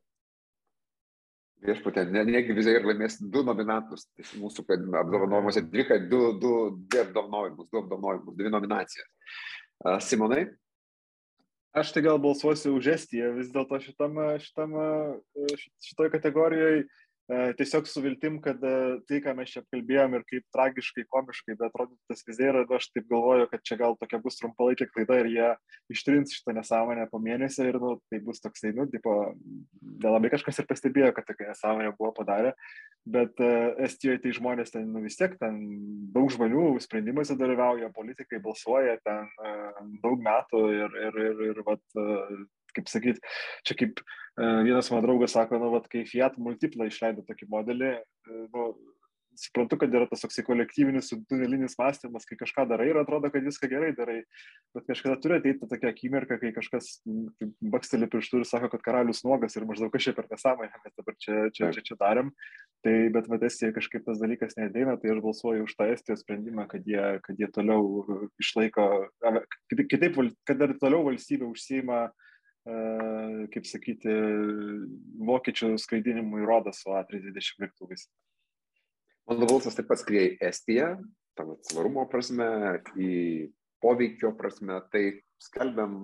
Viešpatė, ne, negi Wizz Air laimės du nominantus. Tai mūsų apdovanojimuose dvika, du, du, du apdovanojimus, du apdovanojimus, dvi nominacijas. Uh, Simonai? Aš tai gal balsuosiu už Estiją, vis dėlto šitam, šitam, šitoj kategorijoje tiesiog su viltim, kad tai, ką mes čia apkalbėjom ir kaip tragiškai, komiškai, bet atrodo tas Wizz Air, aš taip galvoju, kad čia gal tokia bus trumpalaikė klaida ir jie ištrins šitą nesąmonę po mėnesio ir nu, tai bus toksai, nu, tipo, nelabai kažkas ir pastebėjo, kad tokia nesąmonė buvo padarę, bet uh, Estijoje tai žmonės ten nu, vis tiek, ten daug žmonių sprendimuose dalyvauja, politikai balsuoja ten uh, daug metų ir, ir, ir, ir vat, uh, kaip sakyt, čia kaip uh, vienas mano draugas sako, nu, vat, kai Fiat Multipla išleido tokį modelį, uh, nu, suprantu, kad yra tas toksai kolektyvinis tunelinis mąstymas, kai kažką darai ir atrodo, kad viską gerai darai, bet kažkada turi ateiti tokia akimirka, kai kažkas baksteli pirštų ir sako, kad karalius nuogas ir maždaug kažkaip per nesąmonę, mes dabar čia, čia, čia, čia darėm, tai bet vat Estijai kažkaip tas dalykas neateina, tai aš balsuoju už tą Estijos sprendimą, kad jie, kad jie toliau išlaiko, kitaip, kad dar toliau valstybė užsiima Uh, kaip sakyti, vokiečių skraidinimų įrodo su A trys dvidešimt lėktuvais. Mano balsas taip pat skrieja į Estiją, tam atsvarumo prasme, į poveikio prasme, tai skelbiam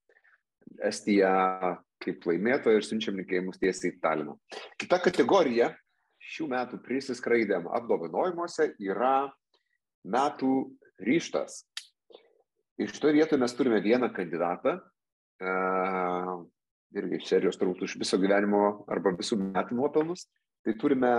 Estiją kaip laimėtoją ir siunčiam linkėjimus tiesiai į Taliną. Kita kategorija šių metų prisiskraidėm apdovanojimuose yra metų ryžtas. Iš to vietoje mes turime vieną kandidatą, Uh, irgi iš serijos turbūt už viso gyvenimo arba visų metų nuopelnus, tai turime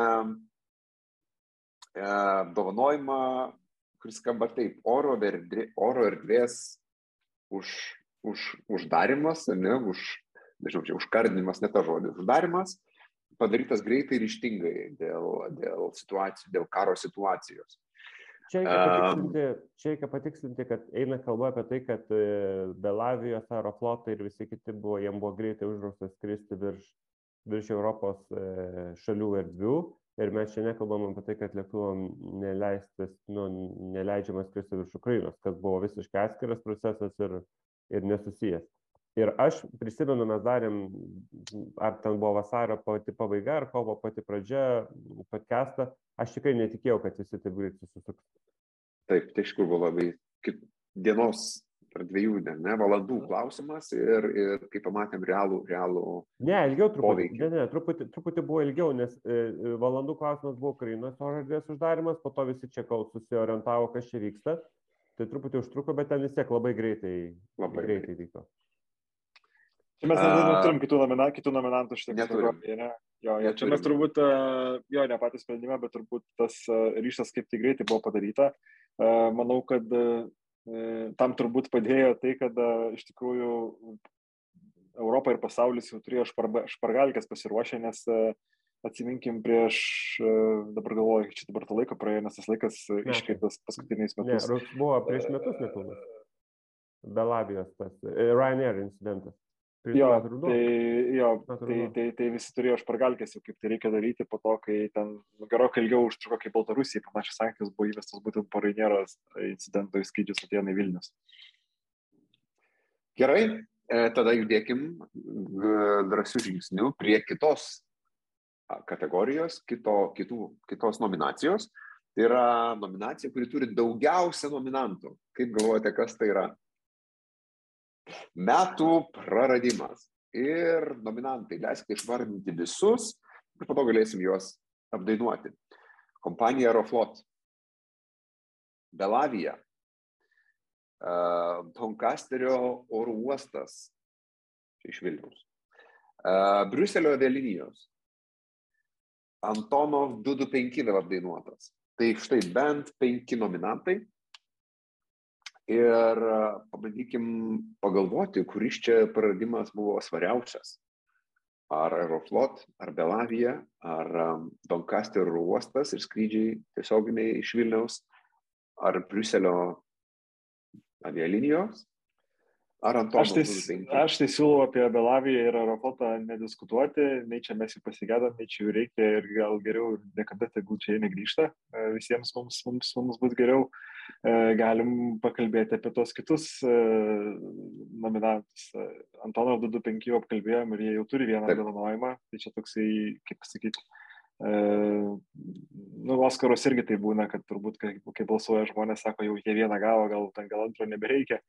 apdovanojimą, uh, kuris skamba taip, oro, verdri, oro erdvės už, už, uždarimas, ne, už, nežinau, čia užkardinimas, ne ta žodis, uždarimas, padarytas greitai ir ryžtingai dėl, dėl situacijų, dėl karo situacijos. Čia reikia, patikslinti, čia reikia patikslinti, kad eina kalba apie tai, kad Belavijos aeroflotai ir visi kiti buvo, jiems buvo greitai uždrausta skristi virš, virš Europos šalių erdvių. Ir mes čia nekalbam apie tai, kad lėktuvam neleistis, nu, neleidžiamas skristi virš Ukrainos, kas buvo visiškai atskiras procesas ir, ir nesusijęs. Ir aš prisimenu, mes darėm, ar ten buvo vasario pati pabaiga, ar kovo pati pradžia, podcastą, aš tikrai netikėjau, kad visi taip greit susisuks. Taip, tai iš kur buvo labai dienos ar dviejų ne, valandų klausimas ir, ir kai pamatėm realų, realų ne, ilgiau truputį, poveikį. Ne, ne, truputį, truputį buvo ilgiau, nes e, valandų klausimas buvo Ukrainos oro erdvės uždarimas, po to visi čia kol susiorientavo, kas čia vyksta, tai truputį užtruko, bet ten vis tiek labai greitai, labai greitai vyko. Čia mes neturim kitų, nomina, kitų nominantų šitą kategoriją, ne? Jo, jo, čia mes turbūt, jo, ne patys sprendimą, bet turbūt tas ryštas kaip tai greitai buvo padaryta. Manau, kad tam turbūt padėjo tai, kad iš tikrųjų Europa ir pasaulis jau turėjo špargalkės pasiruošę, nes atsiminkim prieš, dabar galvoju, čia dabar to laiko praėjo, nes tas laikas iškreiptas paskutiniais metus. Ne, buvo prieš metus nepilnas. Belavijos tas, Ryanair incidentas. Jo, tai, jo tai, tai, tai visi turėjo špargalkės jau kaip tai reikia daryti po to, kai ten gerokai ilgiau užtruko kaip Baltarusijai, panašios sankcijos buvo įvestos būtent po Ryanairo incidento į skrydžius Atėnai Vilnius. Gerai, tada judėkim drąsių žingsnių prie kitos kategorijos, kito, kitų, kitos nominacijos. Tai yra nominacija, kuri turi daugiausia nominantų. Kaip galvojate, kas tai yra? Metų praradimas. Ir nominantai, leiskite išvardinti visus ir po to galėsim juos apdainuoti. Kompanija Aeroflot, Belavija, uh, Doncasterio oro uostas, čia iš Vilniaus, uh, Briuselio avialinijos, Antonov du du penki vėl apdainuotas. Tai štai bent penki nominantai. Ir pabandykim pagalvoti, kuris čia praradimas buvo svariausias. Ar Aeroflot, ar Belavija, ar Doncasterio uostas ir skrydžiai tiesioginiai iš Vilniaus, ar Briuselio avialinijos ar Antonovas Aš tai, du du penki? aš tai siūlau apie Belaviją ir Aeroflotą nediskutuoti, nei čia mes jų pasigėdam, nei čia jų reikia ir gal geriau niekada tegul čia jie negrįžta, visiems mums, mums, mums bus geriau. Galim pakalbėti apie tos kitus nominantus. Antonovą du du penki jau apkalbėjom ir jie jau turi vieną apdovanojimą, tai čia toksai, kaip pasakyti, nu, Oskaros irgi tai būna, kad turbūt, kai, kai balsuoja žmonės, sako, jau jie vieną gavo, gal ten gal antro nebereikia.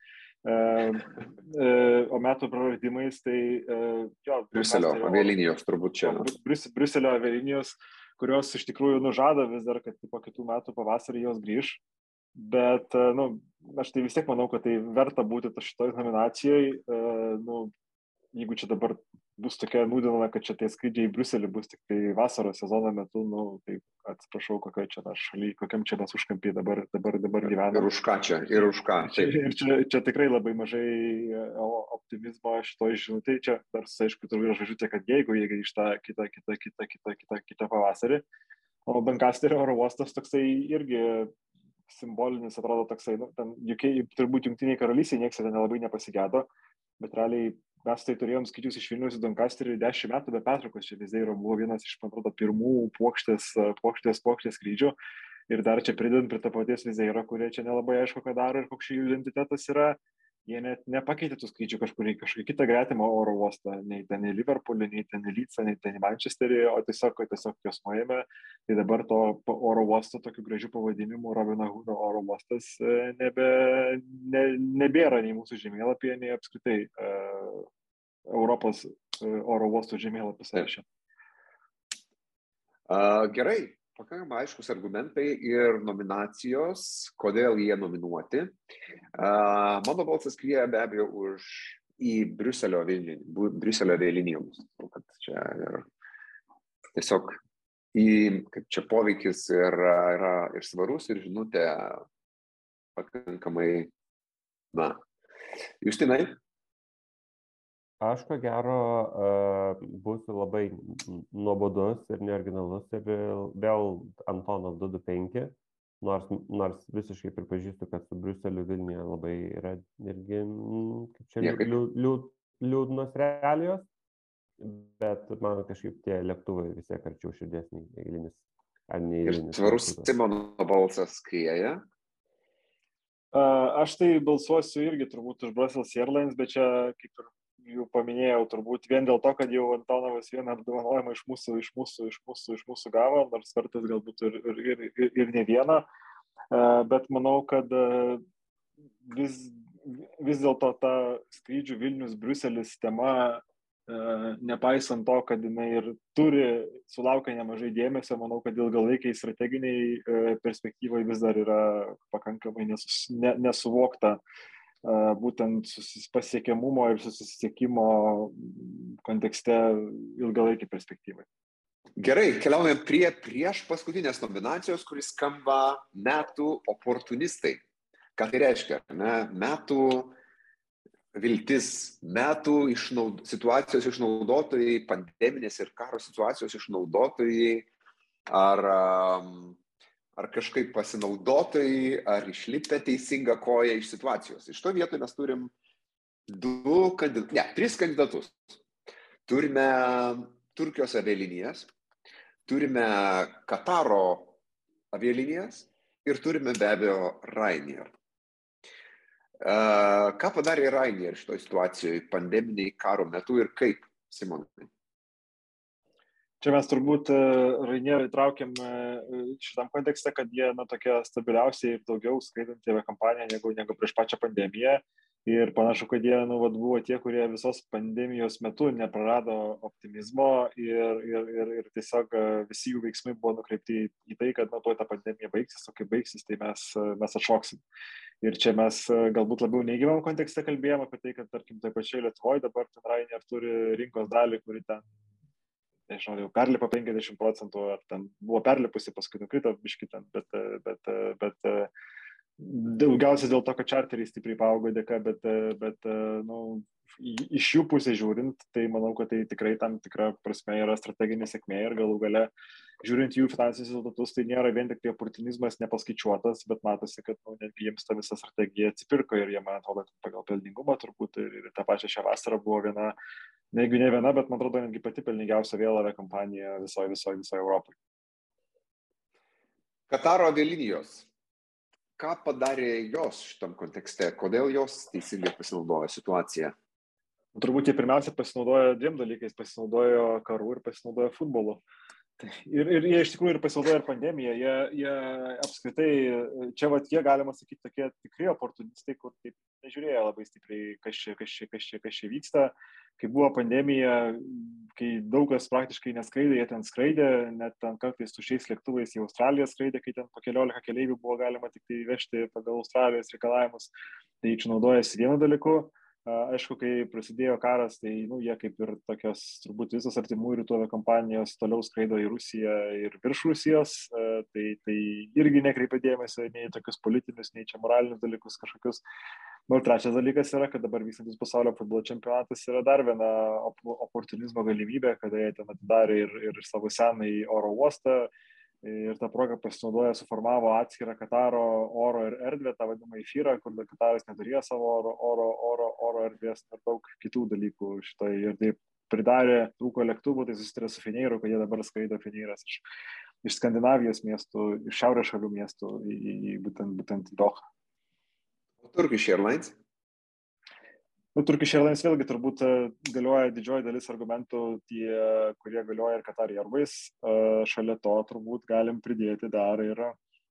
O metų praradimais, tai jo. Briuselio avialinijos turbūt čia. Brius, Briuselio avialinijos, kurios iš tikrųjų nužada vis dar, kad po kitų metų pavasarį jos grįž. Bet, nu, aš tai vis tiek manau, kad tai verta būti šitoj nominacijai. Nu, jeigu čia dabar bus tokia nūdiena, kad čia tie skrydžiai į Briuselį bus tik tai vasaros sezono metu, nu, tai atsiprašau, kokioj čia šaly, kokiam čia mes užkampį dabar, dabar, dabar gyvename. Ir už ką čia, ir už ką. Taip. Ir čia, čia tikrai labai mažai optimizmo šitoj žinutėj. Čia dar, aišku, turbūt yra žodžiutė, kad jeigu jie grįžta kitą, kitą, kitą, kitą, kitą, kitą pavasarį, o Doncasterio oro uostas toksai irgi simbolinis, atrodo toksai, nu, ten, U K, turbūt Jungtiniai karalystėje niekas ten nelabai nepasigėdo, bet realiai mes tai turėjom skrydžius iš Vilniaus į Doncasterį dešimt metų be pertraukos. Čia Vizeiro buvo vienas iš, man atrodo, pirmų puokštės, puokštės, puokštės skrydžių. Ir dar čia pridedant prie to paties Vizeiro, kurie čia nelabai aišku, ką daro ir koks jų identitetas yra. Jie net nepakeitė tų skrydžių kažkur į kažkokį kitą gretimą oro uostą, nei ten į Liverpoolį, nei ten į Leedsą, nei ten į Manchesterį, o tiesiog, tiesiog jos nuėjame. Tai dabar to oro uosto tokių gražių pavadinimų Robino Hoodo oro uostas nebe, ne, nebėra nei mūsų žemėlapyje, nei apskritai uh, Europos oro uostų žemėlapis sąraše. Uh, gerai. Pakankamai aiškus argumentai ir nominacijos, kodėl jie nominuoti. Uh, mano balsas skrieja be abejo už į Briuselio avialinijoms. Čia ir tiesiog į, kaip čia poveikis yra, yra ir svarus, ir žinutė pakankamai, na, Justinai? Aš ko gero uh, būsiu labai nuobodus ir neoriginalus ir vėl Antonas du du penki, nors, nors visiškai pripažįstu, kad su Briuseliu Vilniuje labai yra irgi kaip čia liū, liū, liūdnos realijos, bet man kažkaip tie lėktuvai vis tiek arčiau širdies nei eilinis ar neeilinis. Ir tvarus Simono balsas skrieja. Uh, aš tai balsuosiu irgi turbūt už Brussels Airlines, bet čia kaip ir jau paminėjau, turbūt vien dėl to, kad jau Antonovas vieną apdovanojimą iš mūsų, iš mūsų, iš mūsų, iš mūsų gavo, nors kartais galbūt ir, ir, ir, ir ne vieną, bet manau, kad vis, vis dėlto ta skrydžių Vilnius Briuselis tema, nepaisant to, kad jinai ir turi, sulaukia nemažai dėmesio, manau, kad ilgalaikiai strateginiai perspektyvai vis dar yra pakankamai nesus, ne, nesuvokta būtent pasiekiamumo ir susisiekimo kontekste ilgalaikį perspektyvai. Gerai, keliaujame prie prieš paskutinės nominacijos, kuris skamba metų oportunistai. Ką tai reiškia? Ne? Metų viltis, metų išnaud... situacijos išnaudotojai, pandeminės ir karo situacijos išnaudotojai, ar... Um... ar kažkaip pasinaudotojai, ar išlipę teisingą koją iš situacijos. Iš to vietoje mes turim du kandidatus, ne, tris kandidatus. Turime Turkijos avialinijas, turime Kataro avialinijas ir turime be abejo Ryanair. Uh, ką padarė Ryanair šitoje situacijoje pandeminiai karo metu ir kaip, Simonai? Čia mes turbūt Ryanair įtraukiam šitam kontekste, kad jie na, tokia stabiliausiai ir daugiau skaitanti aviakompanija negu, negu prieš pačią pandemiją. Ir panašu, kad jie nu, vat, buvo tie, kurie visos pandemijos metu neprarado optimizmo ir, ir, ir, ir tiesiog visi jų veiksmai buvo nukreipti į tai, kad na, tuoj ta pandemija baigsis, o kai baigsis, tai mes, mes atšoksim. Ir čia mes galbūt labiau neigiamam kontekste kalbėjome apie tai, kad tarkim, tai pačiai Lietuvoje dabar Ryanair turi rinkos dalį, kuri ten nežinau, jau perlipa penkiasdešimt procentų, ar ten buvo perlipusi, paskui nukrito biškį ten, bet, bet, bet daugiausiai dėl to, kad čarteriai stipriai paaugo dėka, bet, bet nu, iš jų pusės žiūrint, tai manau, kad tai tikrai tam tikra prasme yra strateginė sėkmė ir galų gale, žiūrint jų finansinius rezultatus, tai nėra vien tik tai oportunizmas nepaskaičiuotas, bet matosi, kad nu, netgi jiems ta visa strategija atsipirko ir jie, man atrodo, pagal pelningumą turbūt ir, ir tą pačią šią vasarą buvo viena, negi ne viena, bet man atrodo, netgi pati pelningiausia vėl aviakompanija visoje, visoje, visoje Europoje. Kataro avialinijos. Ką padarė jos šitam kontekste? Kodėl jos teisingai pasinaudojo situaciją? Turbūt jie pirmiausia pasinaudojo dviem dalykais, pasinaudojo karu ir pasinaudojo futbolu. Ir, ir jie iš tikrųjų ir pasinaudojo ir pandemiją. Jie, jie apskritai, čia vat jie galima sakyti tokie tikri oportunistai, kur taip nežiūrėjo labai stipriai, kas čia, kas čia, kas čia, kas čia vyksta. Kai buvo pandemija, kai daug kas praktiškai neskraidė, jie ten skraidė, net ten kartais su šiais lėktuvais į Australiją skraidė, kai ten po keliolika keleivių buvo galima tik tai vežti pagal Australijos reikalavimus. Tai čia naudojasi vienu dalyku. Aišku, kai prasidėjo karas, tai nu, jie kaip ir tokios turbūt visos artimųjų rytų aviakompanijos toliau skraido į Rusiją ir virš Rusijos, tai, tai irgi nekreipia dėmesio nei tokius politinius, nei čia moralinius dalykus kažkokius. Nu, ir trečias dalykas yra, kad dabar vykstantis pasaulio futbolo čempionatas yra dar viena op oportunizmo galimybė, kada jie ten atidarė ir, ir savo senąjį oro uostą. Ir tą progą pasinaudoja, suformavo atskirą Kataro oro ir erdvę, tą vadinamą įfyrą, kur Kataras neturėjo savo oro, oro, oro, oro erdvės ir daug kitų dalykų šitoj. Ir taip pridarė, trūko lėktuvų, tai susitarė su Fineiru, kad jie dabar skraido Fineiras iš, iš Skandinavijos miestų, iš šiaurės šalių miestų į, į, į būtent, būtent Dohą. O Turkish Airlines? Nu, Turkish Airlines vėlgi turbūt galioja didžioji dalis argumentų, tie, kurie galioja ir Qatar Airways. Šalia to turbūt galim pridėti dar ir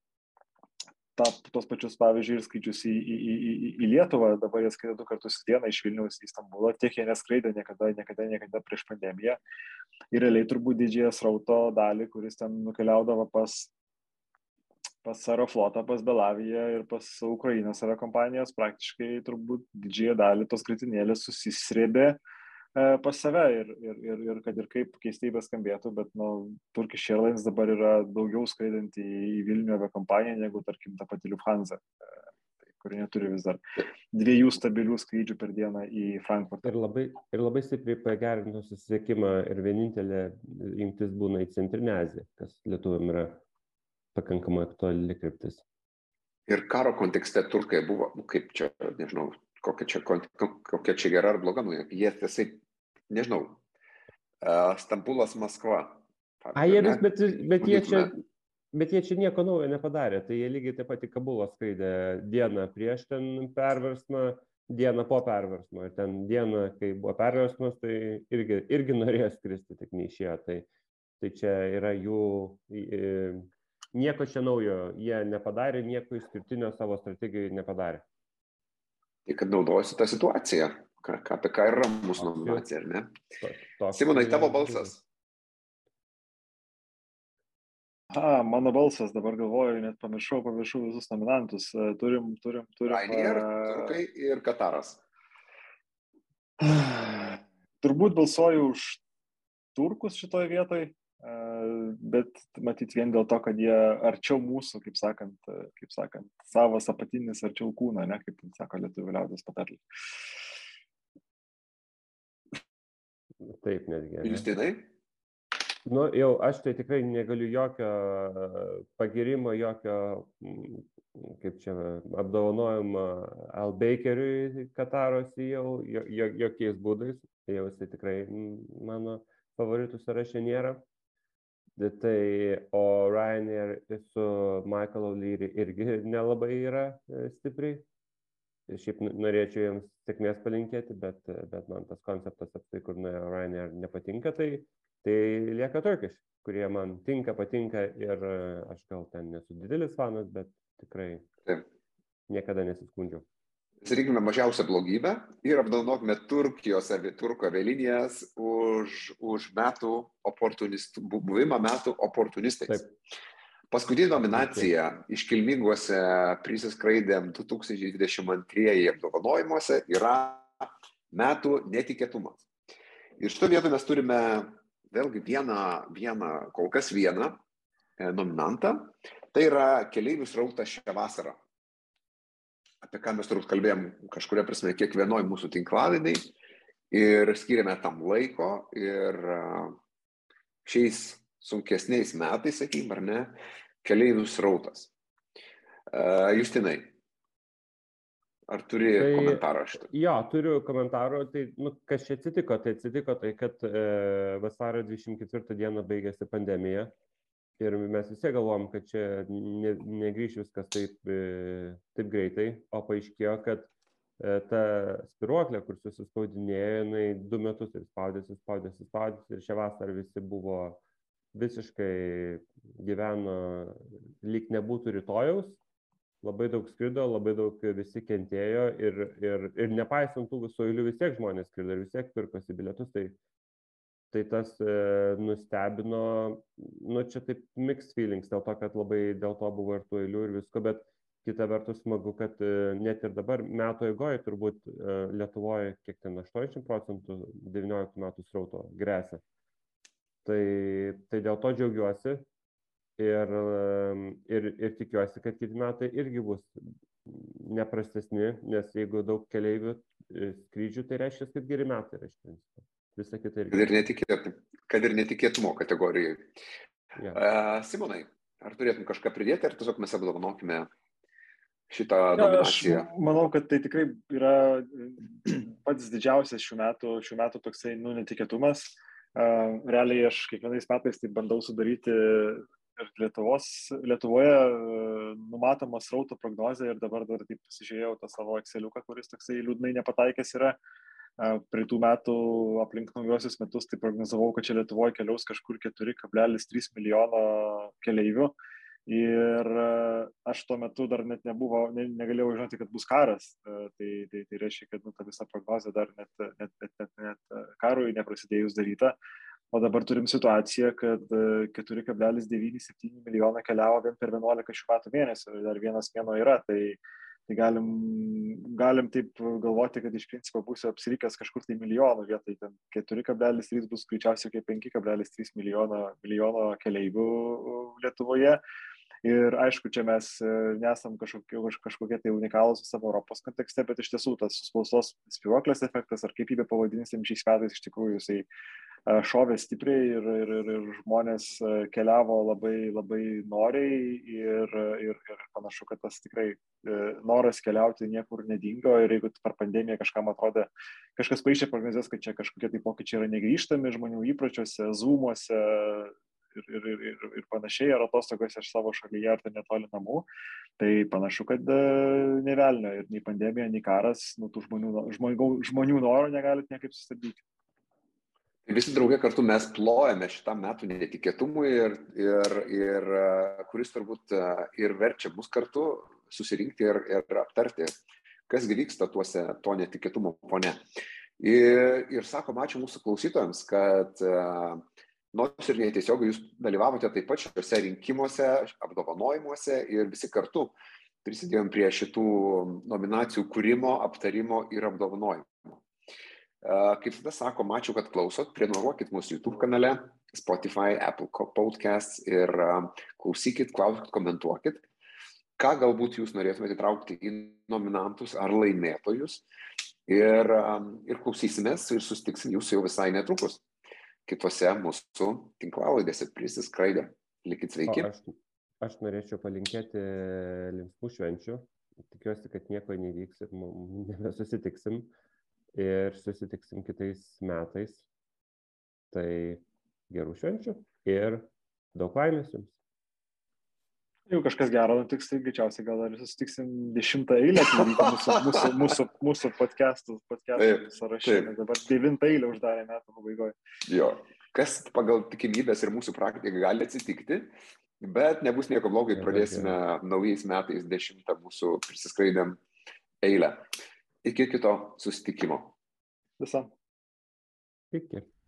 ta, tos pačius, pavyzdžiui, ir skaičius į, į, į, į Lietuvą. Dabar jie skraidė du kartus į dieną iš Vilniaus į Stambulą. Tiek jie neskraidė niekada, niekada, niekada prieš pandemiją. Ir realiai turbūt didžiąją srauto dalį, kuris ten nukeliaudavo pas pas Aeroflotą, pas Belaviją ir pas Ukrainos aviakompanijos, praktiškai turbūt didžiąją dalį tos grietinėlės susisrėbė e, pas save ir, ir, ir, ir kad ir kaip keistai beskambėtų, bet nu, Turkish Airlines dabar yra daugiau skraidanti į Vilnių aviakompaniją negu, tarkim, ta pati Lufthansa, e, kuri neturi vis dar dviejų stabilių skrydžių per dieną į Frankfurtą. Ir labai, ir labai stipriai pagerintų susisiekimą ir vienintelė jungtis būna į Centrinę Aziją, kas lietuviam yra pakankamai aktuali kryptis. Ir karo kontekste turkai buvo, kaip čia, nežinau, kokia čia, kokia čia gera ar bloga, nu, jie tiesai, nežinau, uh, Stambulas, Maskva. A, jie vis, bet, bet, jie čia, bet jie čia nieko naujo nepadarė, tai jie lygiai taip pat į Kabulą skraidė dieną prieš ten perversmą, dieną po perversmo, ir ten dieną, kai buvo perversmas, tai irgi, irgi norėjo skristi, tik neišėjo, tai, tai čia yra jų... E, Nieko čia naujo jie nepadarė, nieko išskirtinio savo strategijoje nepadarė. Tai kad naudojasi tą situaciją, ką, apie ką yra mūsų nominacija, ar ne? Tos, Simonai, tavo balsas. A, mano balsas, dabar galvoju, net pamiršau, pamiršau visus nominantus. Turim, turim, turim. Ryanair, Turkai ir Kataras. Turbūt balsuoju už turkus šitoje vietoje. Bet matyt vien dėl to, kad jie arčiau mūsų, kaip sakant, kaip sakant, savas apatinis arčiau kūno, ne, kaip sako lietuvių liaudies patarlė. Taip, netgi. Justinai? Nu, jau aš tai tikrai negaliu jokio pagirimo, jokio, kaip čia, apdovanojimo Al Bakeriui Kataro C E O, jokiais būdais. Jau jisai tikrai mano favoritų sąraše nėra. Tai, o Ryanair su Michael O'Leary irgi nelabai yra stipriai. Šiaip norėčiau jiems sėkmės palinkėti, bet, bet man tas konceptas apstai, kur nuėjo Ryanair nepatinka, tai, tai lieka Turkish, kurie man tinka, patinka ir aš gal ten nesu didelis fanas, bet tikrai Taip. Niekada nesiskundžiau. Pasirinkime mažiausią blogybę ir apdovanokime Turkijos turko avialinijas už, už metų oportunistų, buvimą metų oportunistais. Taip. Paskutinė nominacija Taip. Iškilminguose prisiskraidėm du tūkstančiai dvidešimt antrieji apdovanojimuose yra metų netikėtumas. Ir šito vietoj mes turime vėlgi vieną, vieną, kol kas vieną nominantą. Tai yra keleivių srautas šią vasarą. apie ką mes turbūt kalbėjom kažkuria prasme kiekvienoj mūsų tinklalaidai ir skiriame tam laiko ir šiais sunkesniais metais, sakykim, ar ne, keleivių srautas. Uh, Justinai, ar turi Tai, komentarą šitą? Jo, turiu komentarų. Tai, nu, kas čia atsitiko? Tai atsitiko tai, kad e, vasario dvidešimt ketvirtą dieną baigėsi pandemija ir mes visi galvom, kad čia ne, negrįš viskas taip, e, taip greitai, o paaiškėjo, kad e, ta spiruoklė, kur susispaudinėjo, jinai du metus ir spaudėsi, spaudėsi, spaudėsi ir šią vasarą visi buvo visiškai gyveno lyg nebūtų rytojaus. Labai daug skrido, labai daug visi kentėjo ir, ir, ir nepaisant tų visų eilių vis tiek žmonės skrido ir vis tiek pirkosi bilietus, tai, tai tas e, nustebino, nu čia taip mixed feelings, dėl to, kad labai dėl to buvo ir tų eilių ir visko, bet kita vertus smagu, kad e, net ir dabar metų eigoje turbūt e, Lietuvoje kiek ten aštuoniasdešimt procentų devynioliktų metų srauto gresia. Tai, tai dėl to džiaugiuosi. Ir, ir, ir tikiuosi, kad kiti metai irgi bus neprastesni, nes jeigu daug keleivių skrydžių, tai reiškia, kad geri metai reiškia. Visa kita irgi. Kad ir, netikėtum, kad ir netikėtumo kategorijai. Ja. Uh, Simonai, ar turėtum kažką pridėti, ar tiesiog mes apdovanokime šitą ja, nominaciją? Aš manau, kad tai tikrai yra pats didžiausias šių metų, šių metų toksai nu, netikėtumas. Uh, realiai aš kiekvienais metais tai bandau sudaryti ir Lietuvos, Lietuvoje numatoma srauto prognozė ir dabar dar taip pasižiūrėjau tą savo Exceliuką, kuris toksai liūdnai nepataikęs yra. Prie tų metų aplink naujosius metus tai prognozavau, kad čia Lietuvoje keliaus kažkur keturi kablelis trys milijono keleivių. Ir aš tuo metu dar net nebuvo, ne, negalėjau žinoti, kad bus karas. Tai, tai, tai reiškia, kad nu, ta visa prognozė dar net, net, net, net, net karui neprasidėjus daryta. O dabar turim situaciją, kad keturi kablelis devyni septyni milijono keliavo vien per vienuolika šių metų mėnesių ir dar vienas mėnuo yra. Tai, tai galim, galim taip galvoti, kad iš principo būsiu apsirikęs kažkur tai milijonų vietoj. Ten keturi kablelis trys bus greičiausiai kaip penki kablelis trys milijono, milijono keleivių Lietuvoje. Ir aišku, čia mes nesam kažkokie, kažkokie tai unikalūs visam Europos kontekste, bet iš tiesų tas suspaustos spiruoklės efektas, ar kaip jį pavadinsim šiais metais, iš tikrųjų jisai šovė stipriai ir, ir, ir, ir žmonės keliavo labai, labai noriai ir, ir, ir panašu, kad tas tikrai noras keliauti niekur nedingo ir jeigu per pandemiją kažkam atrodė, kažkas paaiškė prognozes, kad čia kažkokie tai pokyčiai yra negrįžtami žmonių įpročiuose, zoomuose, Ir, ir, ir, ir panašiai, ar atostogose iš savo šalyje, ar tai netoli namų, tai panašu, kad ne velnio ir nei pandemija, nei karas, nu, tų žmonių, žmonių, žmonių norų negalit niekaip sustabdyti. Visi draugai kartu mes plojame šitam metų netikėtumui ir, ir, ir kuris turbūt ir verčia mus kartu susirinkti ir, ir aptarti, kas vyksta tuose to netikėtumo fone. Ir, ir sakom, ačiū mūsų klausytojams, kad nors ir netiesiogiai jūs dalyvavote taip pat šiuose rinkimuose, apdovanojimuose ir visi kartu prisidėjom prie šitų nominacijų kūrimo, aptarimo ir apdovanojimo. Kaip visada sakom, ačiū, kad klausot, prenumeruokit mūsų YouTube kanale, Spotify, Apple Podcasts ir klausykit, klauskit, komentuokit, ką galbūt jūs norėtumėte įtraukti į nominantus ar laimėtojus ir, ir klausysimės ir susitiksim jūsų jau visai netrukus kitose mūsų tinklalaidėse prisiskraidę. Likit sveiki. O aš, aš norėčiau palinkėti linksmų švenčių. Tikiuosi, kad nieko nevyks ir nebesusitiksim. Ir susitiksim kitais metais. Tai gerų švenčių ir daug laimės jums. Jeigu kažkas gero nutiks, tai greičiausiai gal dar susitiksim dešimtą eilę mūsų, mūsų, mūsų, mūsų podcastų, podcastų sąraše. Dabar devintą eilę uždarė metų pabaigoje. Jo, kas pagal tikimybės ir mūsų praktiką gali atsitikti, bet nebus nieko blogai, pradėsime naujais metais dešimtą mūsų prisiskraidėm eilę. Iki kito susitikimo. Visam. Iki.